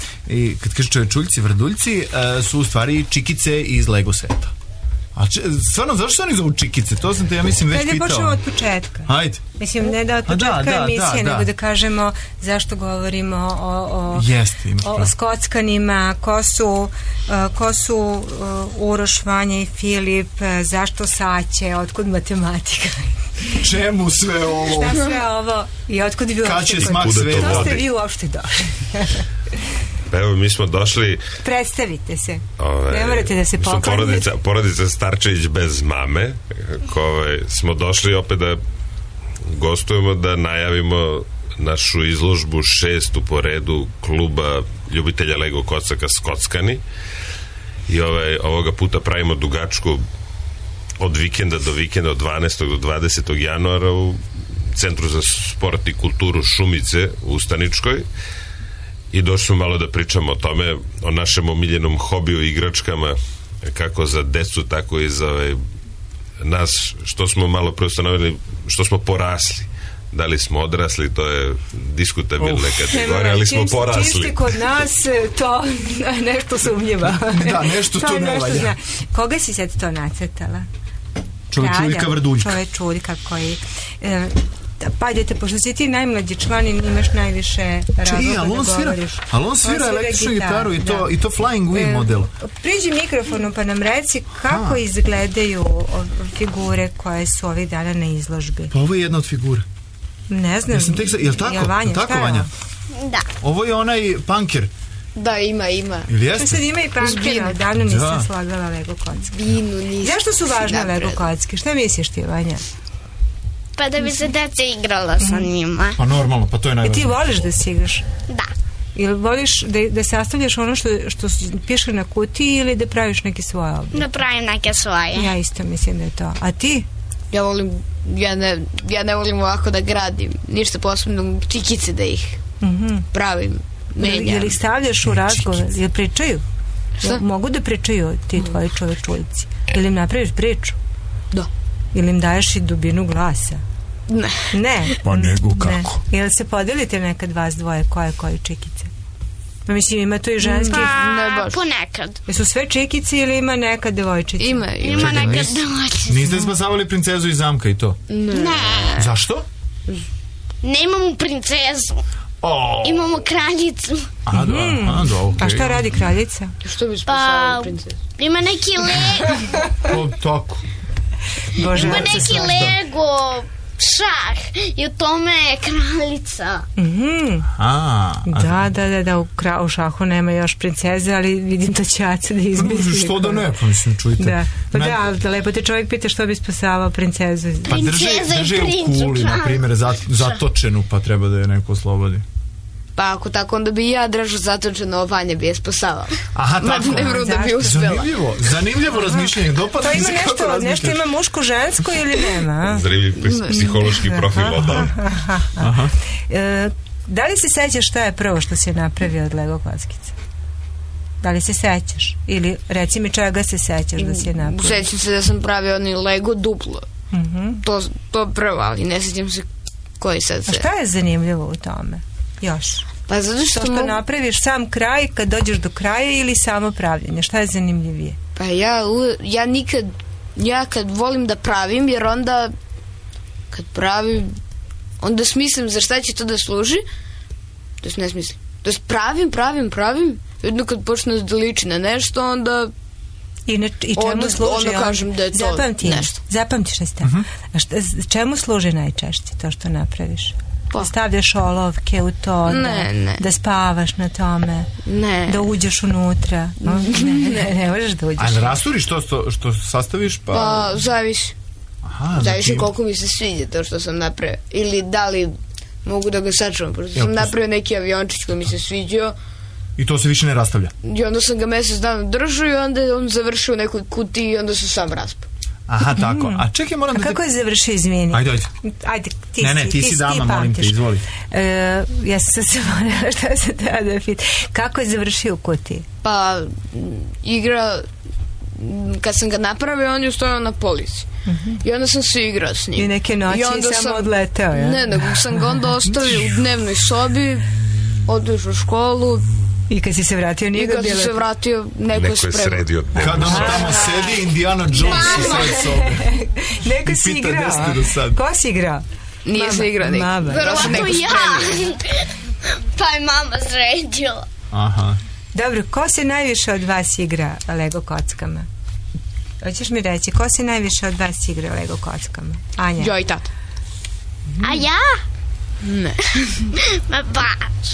i kad kaže čovečuljci, vrduljci uh, su u stvari čikice iz Lego seta. A če, stvarno, zašto se oni zovu čikice? To sam te, ja mislim, već pitao. Ajde, počnemo od početka. Ajde. Mislim, ne da od početka da, da, emisije, da, da. nego da kažemo zašto govorimo o, o, Jeste, o skockanima, ko su, uh, ko su uh, Uroš, Vanja i Filip, uh, zašto saće, otkud matematika. Čemu sve ovo? Šta sve ovo i otkud vi uopšte? Kad će smak sveta? To ste vi uopšte došli. Evo, mi smo došli... Predstavite se. Ove, ne morate da se poklanjate. Porodica, porodica Starčević bez mame. Kove, smo došli opet da gostujemo, da najavimo našu izložbu šestu po redu kluba ljubitelja Lego kocaka Skockani. I ovaj, ovoga puta pravimo dugačku od vikenda do vikenda, od dvanaestog do dvadesetog januara u Centru za sport i kulturu Šumice u Staničkoj. I došli smo malo da pričamo o tome, o našem omiljenom hobiju i igračkama, kako za decu, tako i za ovaj, nas, što smo malo preustanovili, što smo porasli. Da li smo odrasli, to je diskutabilna kategorija, ali smo porasli. Čim ste kod nas, to nešto sumnjiva. Da, nešto to ne valja. Koga si sad to nacrtala? Čovečuljka Vrduljka. Čovečuljka koji... E, pa idete, pošto si ti najmlađi član i imaš najviše razloga da govoriš. Ali on svira električnu gitaru i to, i to Flying V model. Priđi mikrofonu pa nam reci kako A. izgledaju figure koje su ovih dana na izložbi. Pa ovo je jedna od figura. Ne znam. Ja sam tek, je li tako? Vanja, tako, Vanja? Da. Ovo je onaj punker Da, ima, ima. Ili jeste? Sad ima i pankera, davno nisam slagala Lego kocke. Binu nisam. Zašto su važne Lego kocke? Šta misliš ti, Vanja? Pa da bi se deca igrala sa njima. Pa normalno, pa to je najvažnije. I ti voliš da si igraš? Da. Ili voliš da, da sastavljaš ono što, što piše na kutiji ili da praviš neke svoje oblike? Da pravim neke svoje. Ja isto mislim da je to. A ti? Ja volim, ja ne, ja ne volim ovako da gradim. Ništa posebno, čikice da ih mm-hmm. pravim. Menjam. Jel ih stavljaš u razgovor? Jel pričaju? Šta? Mogu da pričaju ti tvoji čovečuljci? Ili im napraviš priču? Da. Ili im daješ i dubinu glasa? Ne. Ne? Pa nego kako? Ne. Jel se podelite nekad vas dvoje koje koje čikice? Pa mislim ima tu i ženski. Pa ne baš. ponekad. Jesu sve čikice ili ima neka devojčica? Ima, ima. Ima Čekaj, neka nis- devojčica. Niste spasavali princezu iz zamka i to? Ne. Ne. Zašto? Ne imamo princezu. Oh. Imamo kraljicu. A, da, a, da, okej. A šta radi kraljica? Što bi spasavali Pa, princezu? ima neki le... O, tako. Bože, ima ja se neki svašta. Lego šah i u tome je kraljica. Mhm. A, a Da, da, da, da, u, kra, u šahu nema još princeze, ali vidim da će Aca da izmisli. što da ne, pa mislim, čujte. Da, pa Me- da, ali lepo te čovjek pita što bi spasavao princezu. Pa drže, Princeza i drže u princ u kuli, na čaru. primjer, zat, zatočenu, pa treba da je neko oslobodi. Pa ako tako, onda bi ja držao zatočeno, a Vanja bi je spasavao. Aha, Ma tako. ne vjerujem da bi Zašto? uspela. Zanimljivo, zanimljivo razmišljanje. Dopada To mi ima se kako nešto, nešto razmišljaš. ima muško-žensko ili nema? a? Zanimljiv psihološki profil oba. Aha. E, da li se sećaš šta je prvo što si napravio od Lego kockice? Da li se sećaš? Ili reci mi čega se sećaš da si je napravio? Sećam se da sam pravio onaj Lego duplo. Mhm. To, to prvo, ali ne sećam se koji sad A se... šta je zanimljivo u tome? Još. Pa zato što, To što mogu- napraviš sam kraj kad dođeš do kraja ili samo pravljenje? Šta je zanimljivije? Pa ja, u- ja nikad, ja kad volim da pravim, jer onda kad pravim, onda smislim za šta će to da služi, to jest ne smislim. To jest pravim, pravim, pravim, jedno kad počne da liči na nešto, onda I, ne, i čemu Onda- služi? onda kažem da je to Zapamti, nešto. Zapamtiš šta ste. A šta, čemu služi najčešće to što napraviš? Pa. Da stavljaš olovke u to, Ne, da, ne. da spavaš na tome, ne. da uđeš unutra. No? Ne, ne, ne možeš da uđeš. A rasturiš to što, što sastaviš, pa... Pa, zavisi. Aha, Zavisi znači- koliko mi se sviđa to što sam napravio. Ili da li mogu da ga sačuvam. Pošto Jel sam to- napravio neki aviončić koji mi se sviđao I to se više ne rastavlja. i onda sam ga mjesec dana držao i onda je on završio u nekoj kutiji i onda se sam raspao. Aha, tako. A čekaj, moram A da te... kako je završio, izvini? Ajde, ajde. Ajde, ti Ne, ne, si, ti si dama, molim te, pamtiš. izvoli. E, ja sam sad se morala šta se treba da pita. Kako je završio u kutiji? Pa m, igra m, kad sam ga napravio on je stojao na polici. I onda sam se igrao s njim. I neke noći I onda samo sam- odleteo, ja? Ne, nego sam ga onda ostavio u dnevnoj sobi, otišao u školu I kad si se vratio nije i ga kad bilo... sam se vratio neko, Neko je spremao. sredio dnevnu Kad on sobu. tamo sedi, Indiana Jones u sred sobe. Neko I si pita igrao, gde ste a? do sad. Ko si igrao? Nije se igrao niko. Mama. Došao neko Verovatno ja. spremio. Pa je mama sređila. Aha. Dobro, ko se najviše od vas igra Lego kockama? Hoćeš mi reći, ko se najviše od vas igra Lego kockama? Anja? Ja i tata. A ja? Ne. Ma baš.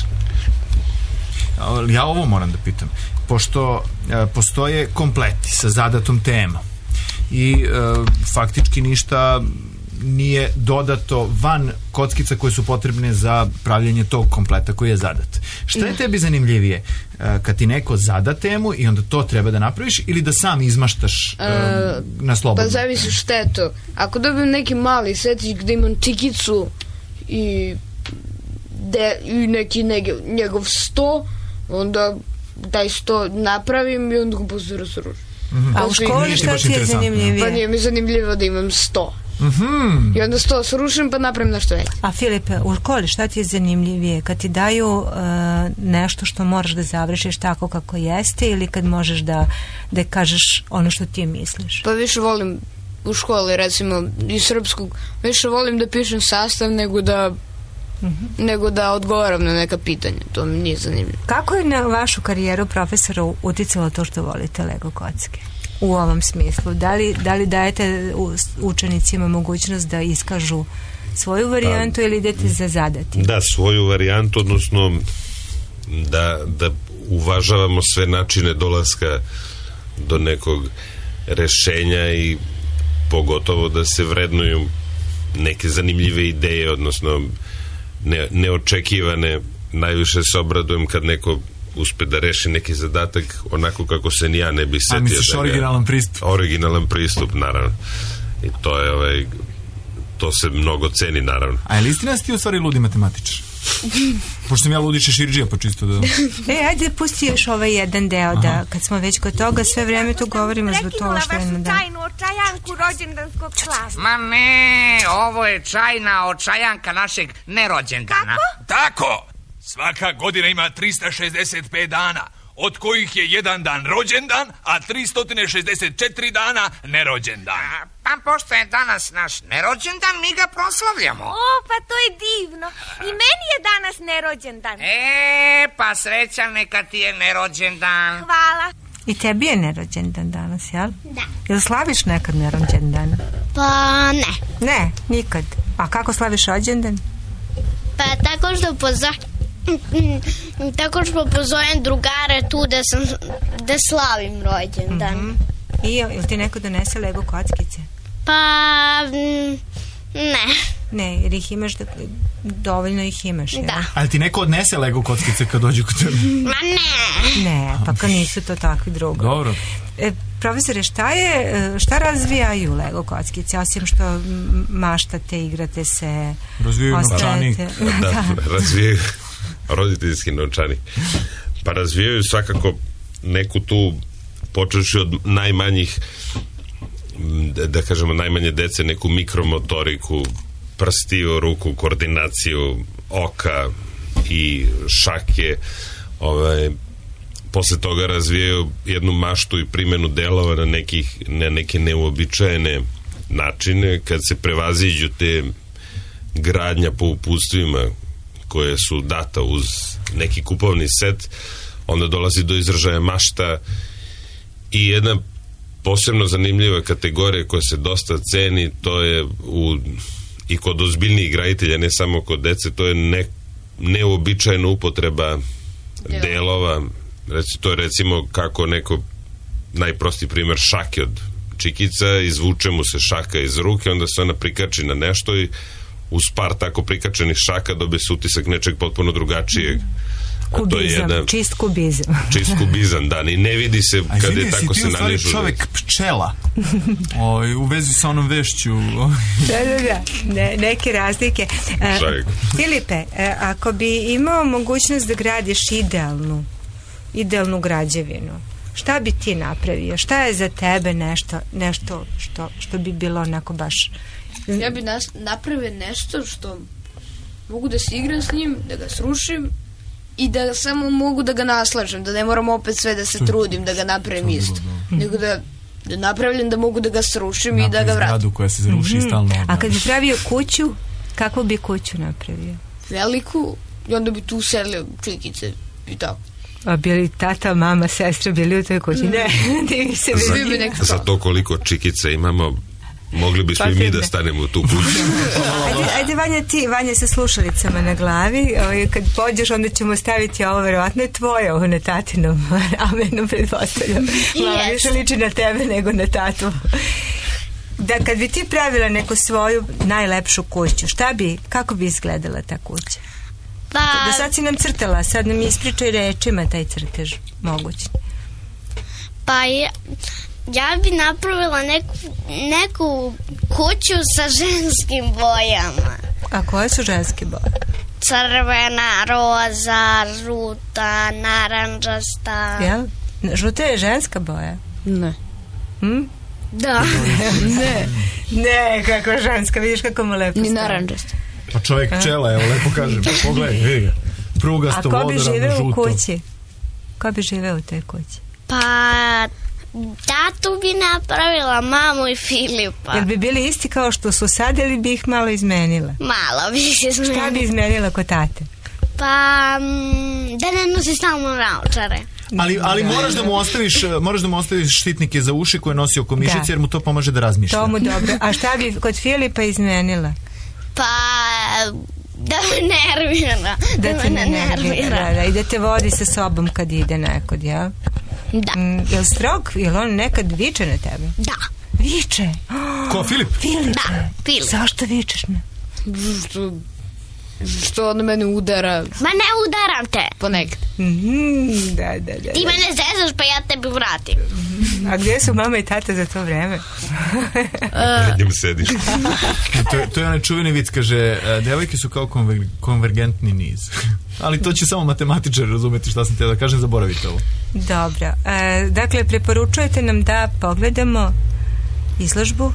Ja ovo moram da pitam. Pošto e, postoje kompleti sa zadatom temom i e, faktički ništa nije dodato van kockica koje su potrebne za pravljenje tog kompleta koji je zadat. Šta je tebi zanimljivije? E, kad ti neko zada temu i onda to treba da napraviš ili da sam izmaštaš e, E, na slobodno? Pa zavisi šta je to. Ako dobijem neki mali setić gde imam čikicu i, de, i neki nege, njegov sto, onda taj sto napravim i onda ga posle razružim. A u školi Nije ti šta baš ti je interesantno. zanimljivije? Pa nije mi zanimljivo da imam sto. Mhm. I onda sto srušim pa napravim nešto veće. A Filipe, u školi šta ti je zanimljivije? Kad ti daju uh, nešto što moraš da završiš tako kako jeste ili kad možeš da, da kažeš ono što ti misliš? Pa više volim u školi, recimo, iz srpskog, više volim da pišem sastav nego da nego da odgovaram na neka pitanja. To mi nije zanimljivo. Kako je na vašu karijeru profesora uticalo to što volite Lego kocke? U ovom smislu. Da li, da li dajete u- učenicima mogućnost da iskažu svoju varijantu ili idete za zadati? Da, svoju varijantu, odnosno da, da uvažavamo sve načine dolaska do nekog rešenja i pogotovo da se vrednuju neke zanimljive ideje, odnosno ne, neočekivane. Najviše se obradujem kad neko uspe da reši neki zadatak onako kako se ni ja ne bi setio. A misliš da originalan pristup? Originalan pristup, naravno. I to je ovaj, to se mnogo ceni, naravno. A je li istina si ti u stvari ludi matematičar? Pošto sam ja ludi šeširđija, pa čisto da... E, ajde, pusti još ovaj jedan deo, aha, da kad smo već kod toga, sve vreme tu govorimo zbog toga što je na dan. Prekinula vašu čajnu očajanku rođendanskog klasa. Ma ne, ovo je čajna očajanka našeg nerođendana. Kako? Tako! Svaka godina ima trista šezdeset pet dana, od kojih je jedan dan rođendan, a tristo šezdeset četiri dana nerođendan. A, pa pošto je danas naš nerođendan, mi ga proslavljamo. O, pa to je divno. I meni je danas nerođendan. E, pa srećan neka ti je nerođendan. Hvala. I tebi je nerođendan danas, jel? Da. Jel slaviš nekad nerođendan? Pa ne. Ne, nikad. A kako slaviš rođendan? Pa tako što pozovem tako što pozovem drugare tu da sam da slavim rođendan. Mm-hmm. I jel ti neko donese Lego kockice? Pa m, ne. Ne, jer ih imaš da, dovoljno ih imaš, jel? Da. Ali ti neko odnese Lego kockice kad dođu kod tebe? Ma ne. Ne, pa kad nisu to takvi drugi. Dobro. E, profesore, šta je, šta razvijaju Lego kockice, osim što maštate, igrate se, razvijaju novčanik. Da, razvijaju roditeljski novčanik. Pa razvijaju svakako neku tu, počevši od najmanjih, da, da kažemo najmanje dece, neku mikromotoriku, prstiju, ruku, koordinaciju oka i šake. Ovaj, posle toga razvijaju jednu maštu i primjenu delova na, nekih, na neke neuobičajene načine. Kad se prevaziđu te gradnja po uputstvima koje su data uz neki kupovni set, onda dolazi do izražaja mašta. I jedna posebno zanimljiva kategorija koja se dosta ceni, to je u, i kod ozbiljnijih graditelja, ne samo kod dece, to je ne, neuobičajena upotreba delova. delova. Reci, to je recimo kako neko, najprostiji primjer, šake od čikica, izvuče mu se šaka iz ruke, onda se ona prikači na nešto i uz par tako prikačenih šaka dobije se utisak nečeg potpuno drugačijeg. Kubizam, to je jedan, čist kubizam. Čist kubizam, da, i ne vidi se a kad je tako se nanižu. A izvini, si ti u stvari čovek pčela o, u vezi sa onom vešću. Da, da, da, ne, neke razlike. Uh, Filipe, uh, ako bi imao mogućnost da gradiš idealnu idealnu građevinu, šta bi ti napravio? Šta je za tebe nešto, nešto što, što bi bilo onako baš... Ja bi nas, napravio nešto što mogu da se igram s njim, da ga srušim i da samo mogu da ga naslažem, da ne moram opet sve da se trudim da ga napravim isto, nego da, da napravljam da mogu da ga srušim i da ga vratim. Zgradu koja se zruši mm-hmm. stalno. A kad bi pravio kuću, kakvu bi kuću napravio? Veliku, i onda bi tu uselio čikice i tako. A bili tata, mama, sestra bili u toj kući? Ne, ne se za, za to koliko čikica imamo, mogli bismo pa i mi da stanemo u tu kuću. Ajde, ajde Vanja, ti, Vanja sa slušalicama na glavi, ovaj, kad pođeš onda ćemo staviti ovo, verovatno je tvoje, ovo na tatinom ramenu, pretpostavljam. Malo više liči na tebe nego na tatu. Da kad bi ti pravila neku svoju najlepšu kuću, šta bi, kako bi izgledala ta kuća? Pa... Da sad si nam crtala, sad nam ispričaj rečima taj crtež mogući. Pa ja, ja bi napravila neku, neku kuću sa ženskim bojama. A koje su ženske boje? Crvena, roza, žuta, naranđasta. Jel? Žuta je ženska boja? Ne. Hm? Da. Ne. Ne, kako ženska, vidiš kako mu lepo. Ni naranđasta. Pa čovjek pčela, evo, lepo kažem. Pogledaj, vidi ga. Prugasto, vodoravno, žuto. A ko bi živeo u kući? Ko bi živeo u toj kući? Pa, tatu bi napravila, mamu i Filipa. Jel bi bili isti kao što su sad ili bi ih malo izmenila? Malo bi izmenila. Šta bi izmenila kod tate? Pa, da ne nosi stalno naočare. Ali, ali moraš da mu ostaviš moraš da mu ostaviš štitnike za uši koje nosi oko mišice, jer mu to pomaže da razmišlja. To mu dobro. A šta bi kod Filipa izmenila? Pa, Da me nervira. Da te ne nervira. Da, i da te vodi sa sobom kad ide nekod, jel? Da. Mm, jel strog? Jel on nekad viče na tebe? Da. Viče? Ko, Filip? Filip. Da, Filip. Zašto vičeš me? Što, što on mene udara. Ma ne udaram te. Ponekad. Mm, da, da, da. Ti mene zezaš pa ja tebi vratim. A gdje su mama i tata za to vreme? Pred njim sediš. to, je, to je onaj čuveni vic, kaže, devojke su kao konver, konvergentni niz. Ali to će samo matematičar razumeti šta sam te da kažem, zaboravite ovo. Dobro. E, dakle, preporučujete nam da pogledamo izložbu?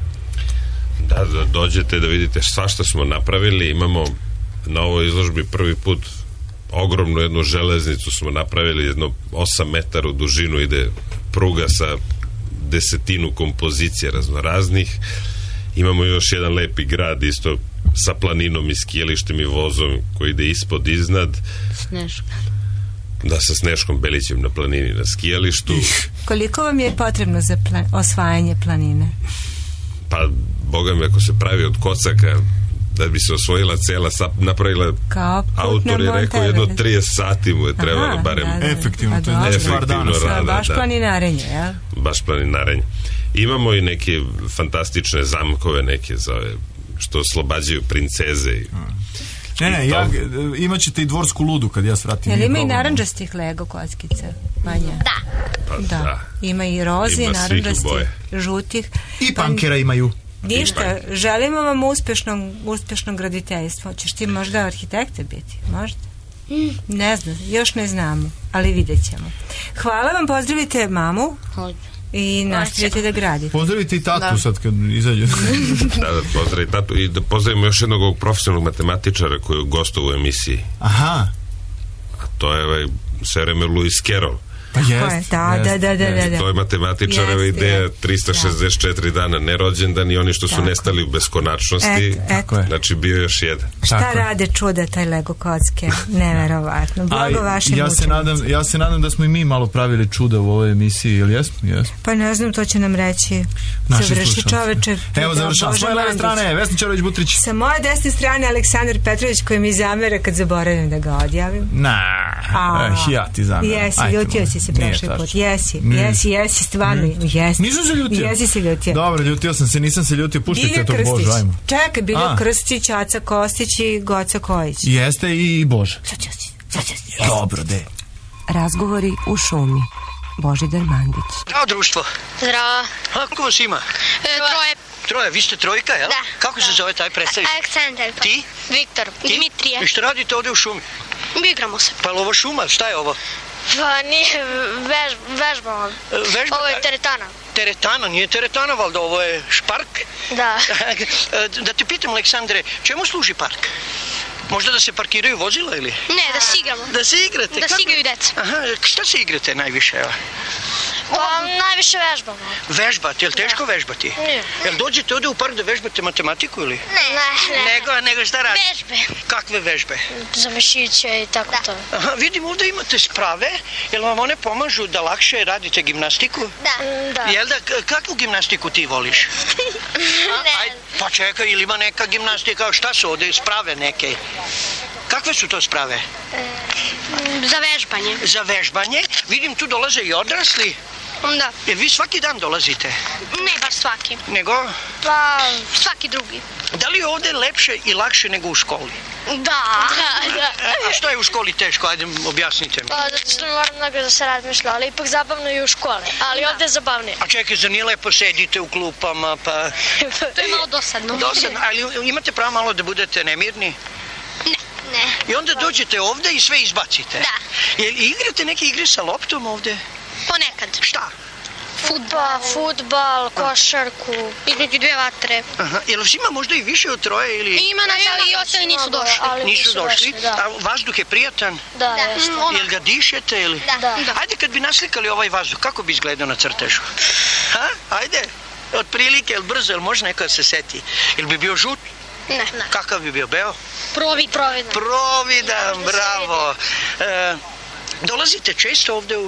Da, da dođete da vidite svašta smo napravili. Imamo na ovoj izložbi prvi put ogromnu jednu železnicu smo napravili, jedno osam metara u dužinu ide pruga sa desetinu kompozicija raznoraznih. Imamo još jedan lepi grad isto sa planinom i skijalištem i vozom koji ide ispod, iznad. Sneška. Da, sa Sneškom Belićem na planini, na skijalištu. Koliko vam je potrebno za plan, osvajanje planine? Pa, boga mi, ako se pravi od kocaka, da bi se osvojila cela, napravila, autor je rekao jedno trideset sati mu je trebalo. Aha, barem. Da, da. Efektivno, to je efektivno rada. Baš planinarenje, jel? Baš planinarenje. Imamo i neke fantastične zamkove, neke zove, što oslobađaju princeze. Ne, ne, ja, imat ćete i dvorsku ludu kad ja svratim. Jel ima i narandžastih Lego kockica? Manja? Da. Pa, da. da. Ima i rozi, ima narandžastih, žutih. I pankera imaju. Ništa, želimo vam uspešno, uspešno graditeljstvo. Ćeš ti možda arhitekta biti? Možda? Mm. Ne znam, još ne znamo, ali vidjet ćemo. Hvala vam, pozdravite mamu. Hoću. I nastavite da gradite. Pozdravite i tatu da. Sad kad izađe. Da, da, pozdravite tatu i da pozdravimo još jednog ovog profesionalnog matematičara koji je gostao u emisiji. Aha. A to je ovaj, sve vreme Lewis Carroll. Pa jest, da, jest, da, da, da, da. To je matematičareva jest, ideja, trista šezdeset četiri da. dana nerođendan i oni što su tako nestali u beskonačnosti. Et, et. Znači bio još jedan. Šta tako rade čuda taj Lego kocke? Neverovatno. Blago vašim ja se nadam, ja se nadam da smo i mi malo pravili čuda u ovoj emisiji, ili jesmo? Jesmo. Pa ne znam, to će nam reći. Završi čoveče. Evo završavam. S moje leve strane Vesna Čarović-Butrić. Sa moje desne strane Aleksandar Petrović koji mi zamera kad zaboravim da ga odjavim. Na, ja ti zameram. Jesi, ljutio si se prošli put. Jesi, jesi, jesi, stvarno. Jesi. Nisam se ljutio. Jesi se ljutio. Dobro, ljutio sam se, nisam se ljutio. Puštite to, Bože, ajmo. Čekaj, Bilja Krstić, Aca Kostić i Goca Kojić. Jeste i Bože. Dobro, de. Razgovori u šumi. Božidar Mandić. Zdravo, društvo. Zdravo. A, koliko vas ima? E, troje. Troje, vi ste trojka, jel? Da. Kako se zove taj predstavnik? Aleksandar. Ti? Viktor. Ti? Dimitrije. I što radite ovdje u šumi? Igramo se. Pa je li ovo šuma? Šta je ovo? Pa nije vež, vežbamo. Vežba? Ovo je teretana. Teretana? Nije teretana, valjda, ovo je špark? Da. Da te pitam, Aleksandre, čemu služi park? Možda da se parkiraju vozila ili? Ne, da se igramo. Da se igrate? Da se igraju deca. Aha, šta se igrate najviše, evo? Pa najviše vežbamo. Vežbate, je li teško vežbati? Nije. Jel dođete ovdje u park da vežbate matematiku ili? Ne, ne, ne. Nego, nego šta radite? Vežbe. Kakve vežbe? Za mišiće i tako to. Aha, vidim ovdje imate sprave, jel vam one pomažu da lakše radite gimnastiku? Da. Da. Jel da, kakvu gimnastiku ti voliš? Ne. Aj, pa čekaj, ili ima neka gimnastika, šta su ovdje sprave neke? Kakve su to sprave? E, za vežbanje. Za vežbanje? Vidim tu dolaze i odrasli. Da. Jer vi svaki dan dolazite? Ne baš svaki. Nego? Pa svaki drugi. Da li je ovdje lepše i lakše nego u školi? Da. Da, da. A što je u školi teško? Ajde, objasnite mi. Pa zato što moram mnogo da se razmišlja, ali ipak zabavno je u školi. Ali da. Ovdje je zabavnije. A čekaj, za nije lepo sedite u klupama, pa... To je malo dosadno. Dosadno, ali imate pravo malo da budete nemirni? Ne. Ne. I onda dođete ovdje i sve izbacite? Da. Jel igrate neke igre sa loptom ovdje? Ponekad. Šta? Futbal, futbal, košarku, između dvije vatre. Aha, jel vas ima možda i više od troje ili... Ima nas, ali i ostali nisu došli. Ali nisu došli? Da. A vazduh je prijatan? Da, da. Jel ga dišete ili... Da. Da. Ajde kad bi naslikali ovaj vazduh, kako bi izgledao na crtežu? Ha? Ajde. Od prilike, jel brzo, jel može neko da se seti? Jel bi bio žut? Ne, ne. Kakav bi bio beo? Provid. Providan. Providan, bravo. E, dolazite često ovdje u...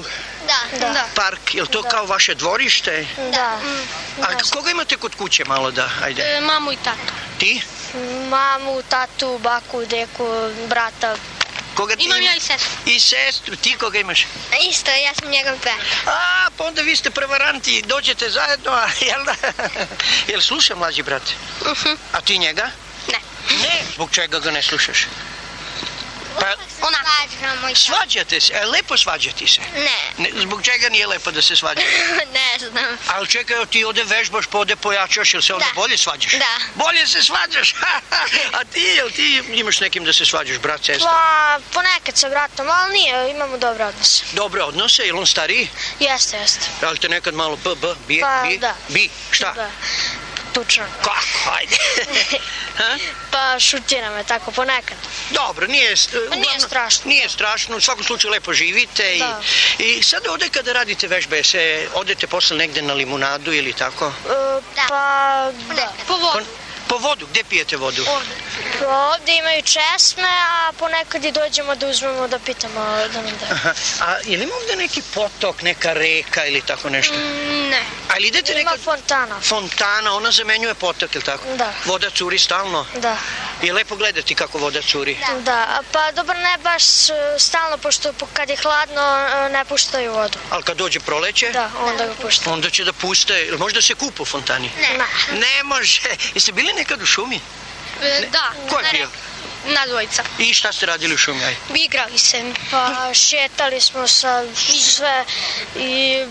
Da, da. Park, je li to kao vaše dvorište? Da. A koga imate kod kuće malo da, ajde? E, mamu i tatu. Ti? Mamu, tatu, baku, deku, brata. Koga ti Imam ja i sestru. I sestru, ti koga imaš? Isto, ja sam njegov pe. A, pa onda vi ste prevaranti, dođete zajedno, a jel da? Jel sluša mlađi brat? Uh-huh. A ti njega? Ne. Ne? Zbog čega ga ne slušaš? Pa, onako. Svađate se, e, lepo svađati se? Ne. ne. Zbog čega nije lepo da se svađate? Ne znam. Ali čekaj, ti ovde vežbaš, pa ovde pojačaš, jel se ovde bolje svađaš? Da. Bolje se svađaš? A ti, jel ti imaš nekim da se svađaš, brat, sestra? Pa, ponekad sa bratom, ali nije, imamo dobre odnose. Dobre odnose, jel on stariji? Jeste, jeste. Ali te nekad malo b, b, bije, pa, bije? Da. Bi, šta? Da. Tučno. Kako, ajde. Pa šutira me tako ponekad. Dobro, nije, pa nije strašno. Nije strašno, u svakom slučaju lepo živite. I, i sad ovde kada radite vežbe, se odete posle negde na limunadu ili tako? E, pa, da. Po vodu. Po, po vodu, gde pijete vodu? Ovde. Ovde imaju česme, a ponekad i dođemo da uzmemo da pitamo da nam daju. A ili ima ovde neki potok, neka reka ili tako nešto? Mm, ne. A ili idete ima nekad... fontana. Fontana, ona zamenjuje potok, ili tako? Da. Voda curi stalno? Da. Je lepo gledati kako voda curi? Da. Da, pa dobro ne baš stalno, pošto kad je hladno ne puštaju vodu. Ali kad dođe proleće? Da, onda ga puštaju. Onda će da puste, ili možda se kupu u fontani? Ne. Ne može. Jeste bili nekad u šumi? E, da. Ko je bio? Na dvojica. I šta ste radili u šumi? Aj? Igrali se, pa šetali smo sa sve i...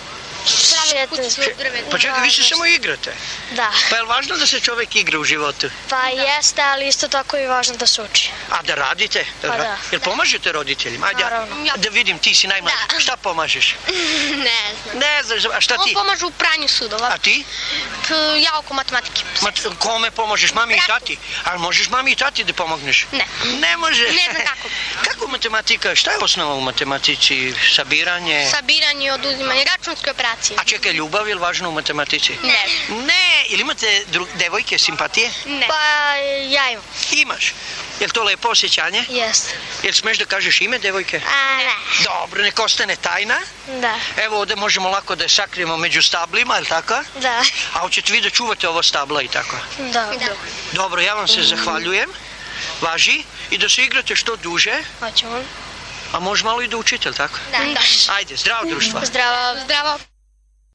Pa čekaj, vi se samo igrate? Da. Pa je li važno da se čovek igra u životu? Pa jeste, ali isto tako je važno da se uči. A da radite? Pa da. Jel pomažete roditeljima? Ajde, naravno. Da vidim, ti si najmlađi. Da. Šta pomažeš? Ne znam. Ne znaš, a šta ti? On pomaže u pranju sudova. A ti? P, ja oko matematike. Ma, kome pomožeš? Mami i tati? Ali možeš mami i tati da pomogneš? Ne. Ne može? Ne znam kako. Kako matematika? Šta je osnova u matematici? Sabiranje? Sabiranje, oduzimanje, računske operacije. A čekaj, ljubav je li važna u matematici? Ne. Ne, ili imate dru... devojke, simpatije? Ne. Pa ja imam. Imaš? Je li to lepo osjećanje? Jeste. Jel smeš da kažeš ime devojke? A, ne. Dobro, nek ostane tajna. Da. Evo ovde možemo lako da je sakrijemo među stablima, je li tako? Da. A hoćete vi da čuvate ovo stabla i tako? Da. Da. Dobro, ja vam se zahvaljujem. Važi. I da se igrate što duže. Hoćemo. A može malo i da učite, je li tako? Da. Da. Ajde, zdravo društvo. Zdravo. Zdravo.